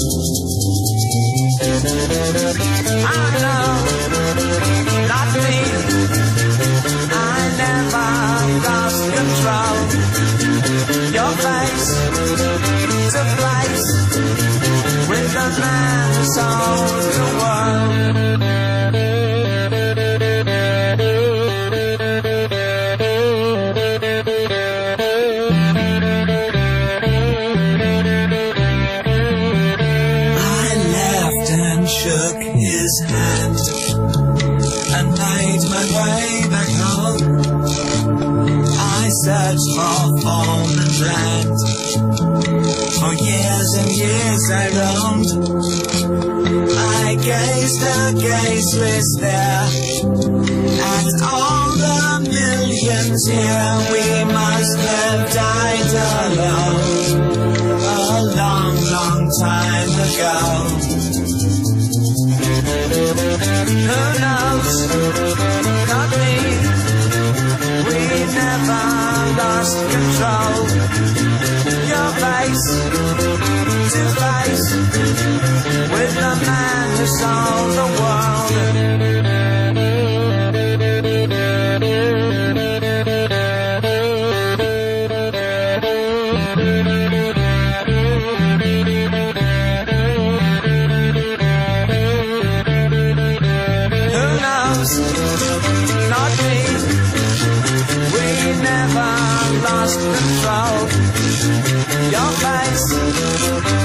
I know, not me. I never lost control. Your face to face land. For years and years I roamed, I gazed gazeless there at all the millions here. We must have died alone a long, long time ago. Who knows? Not me. We never lost control. Your face to face with the man who sold the world. Who knows? Not me. We never lost control. Your face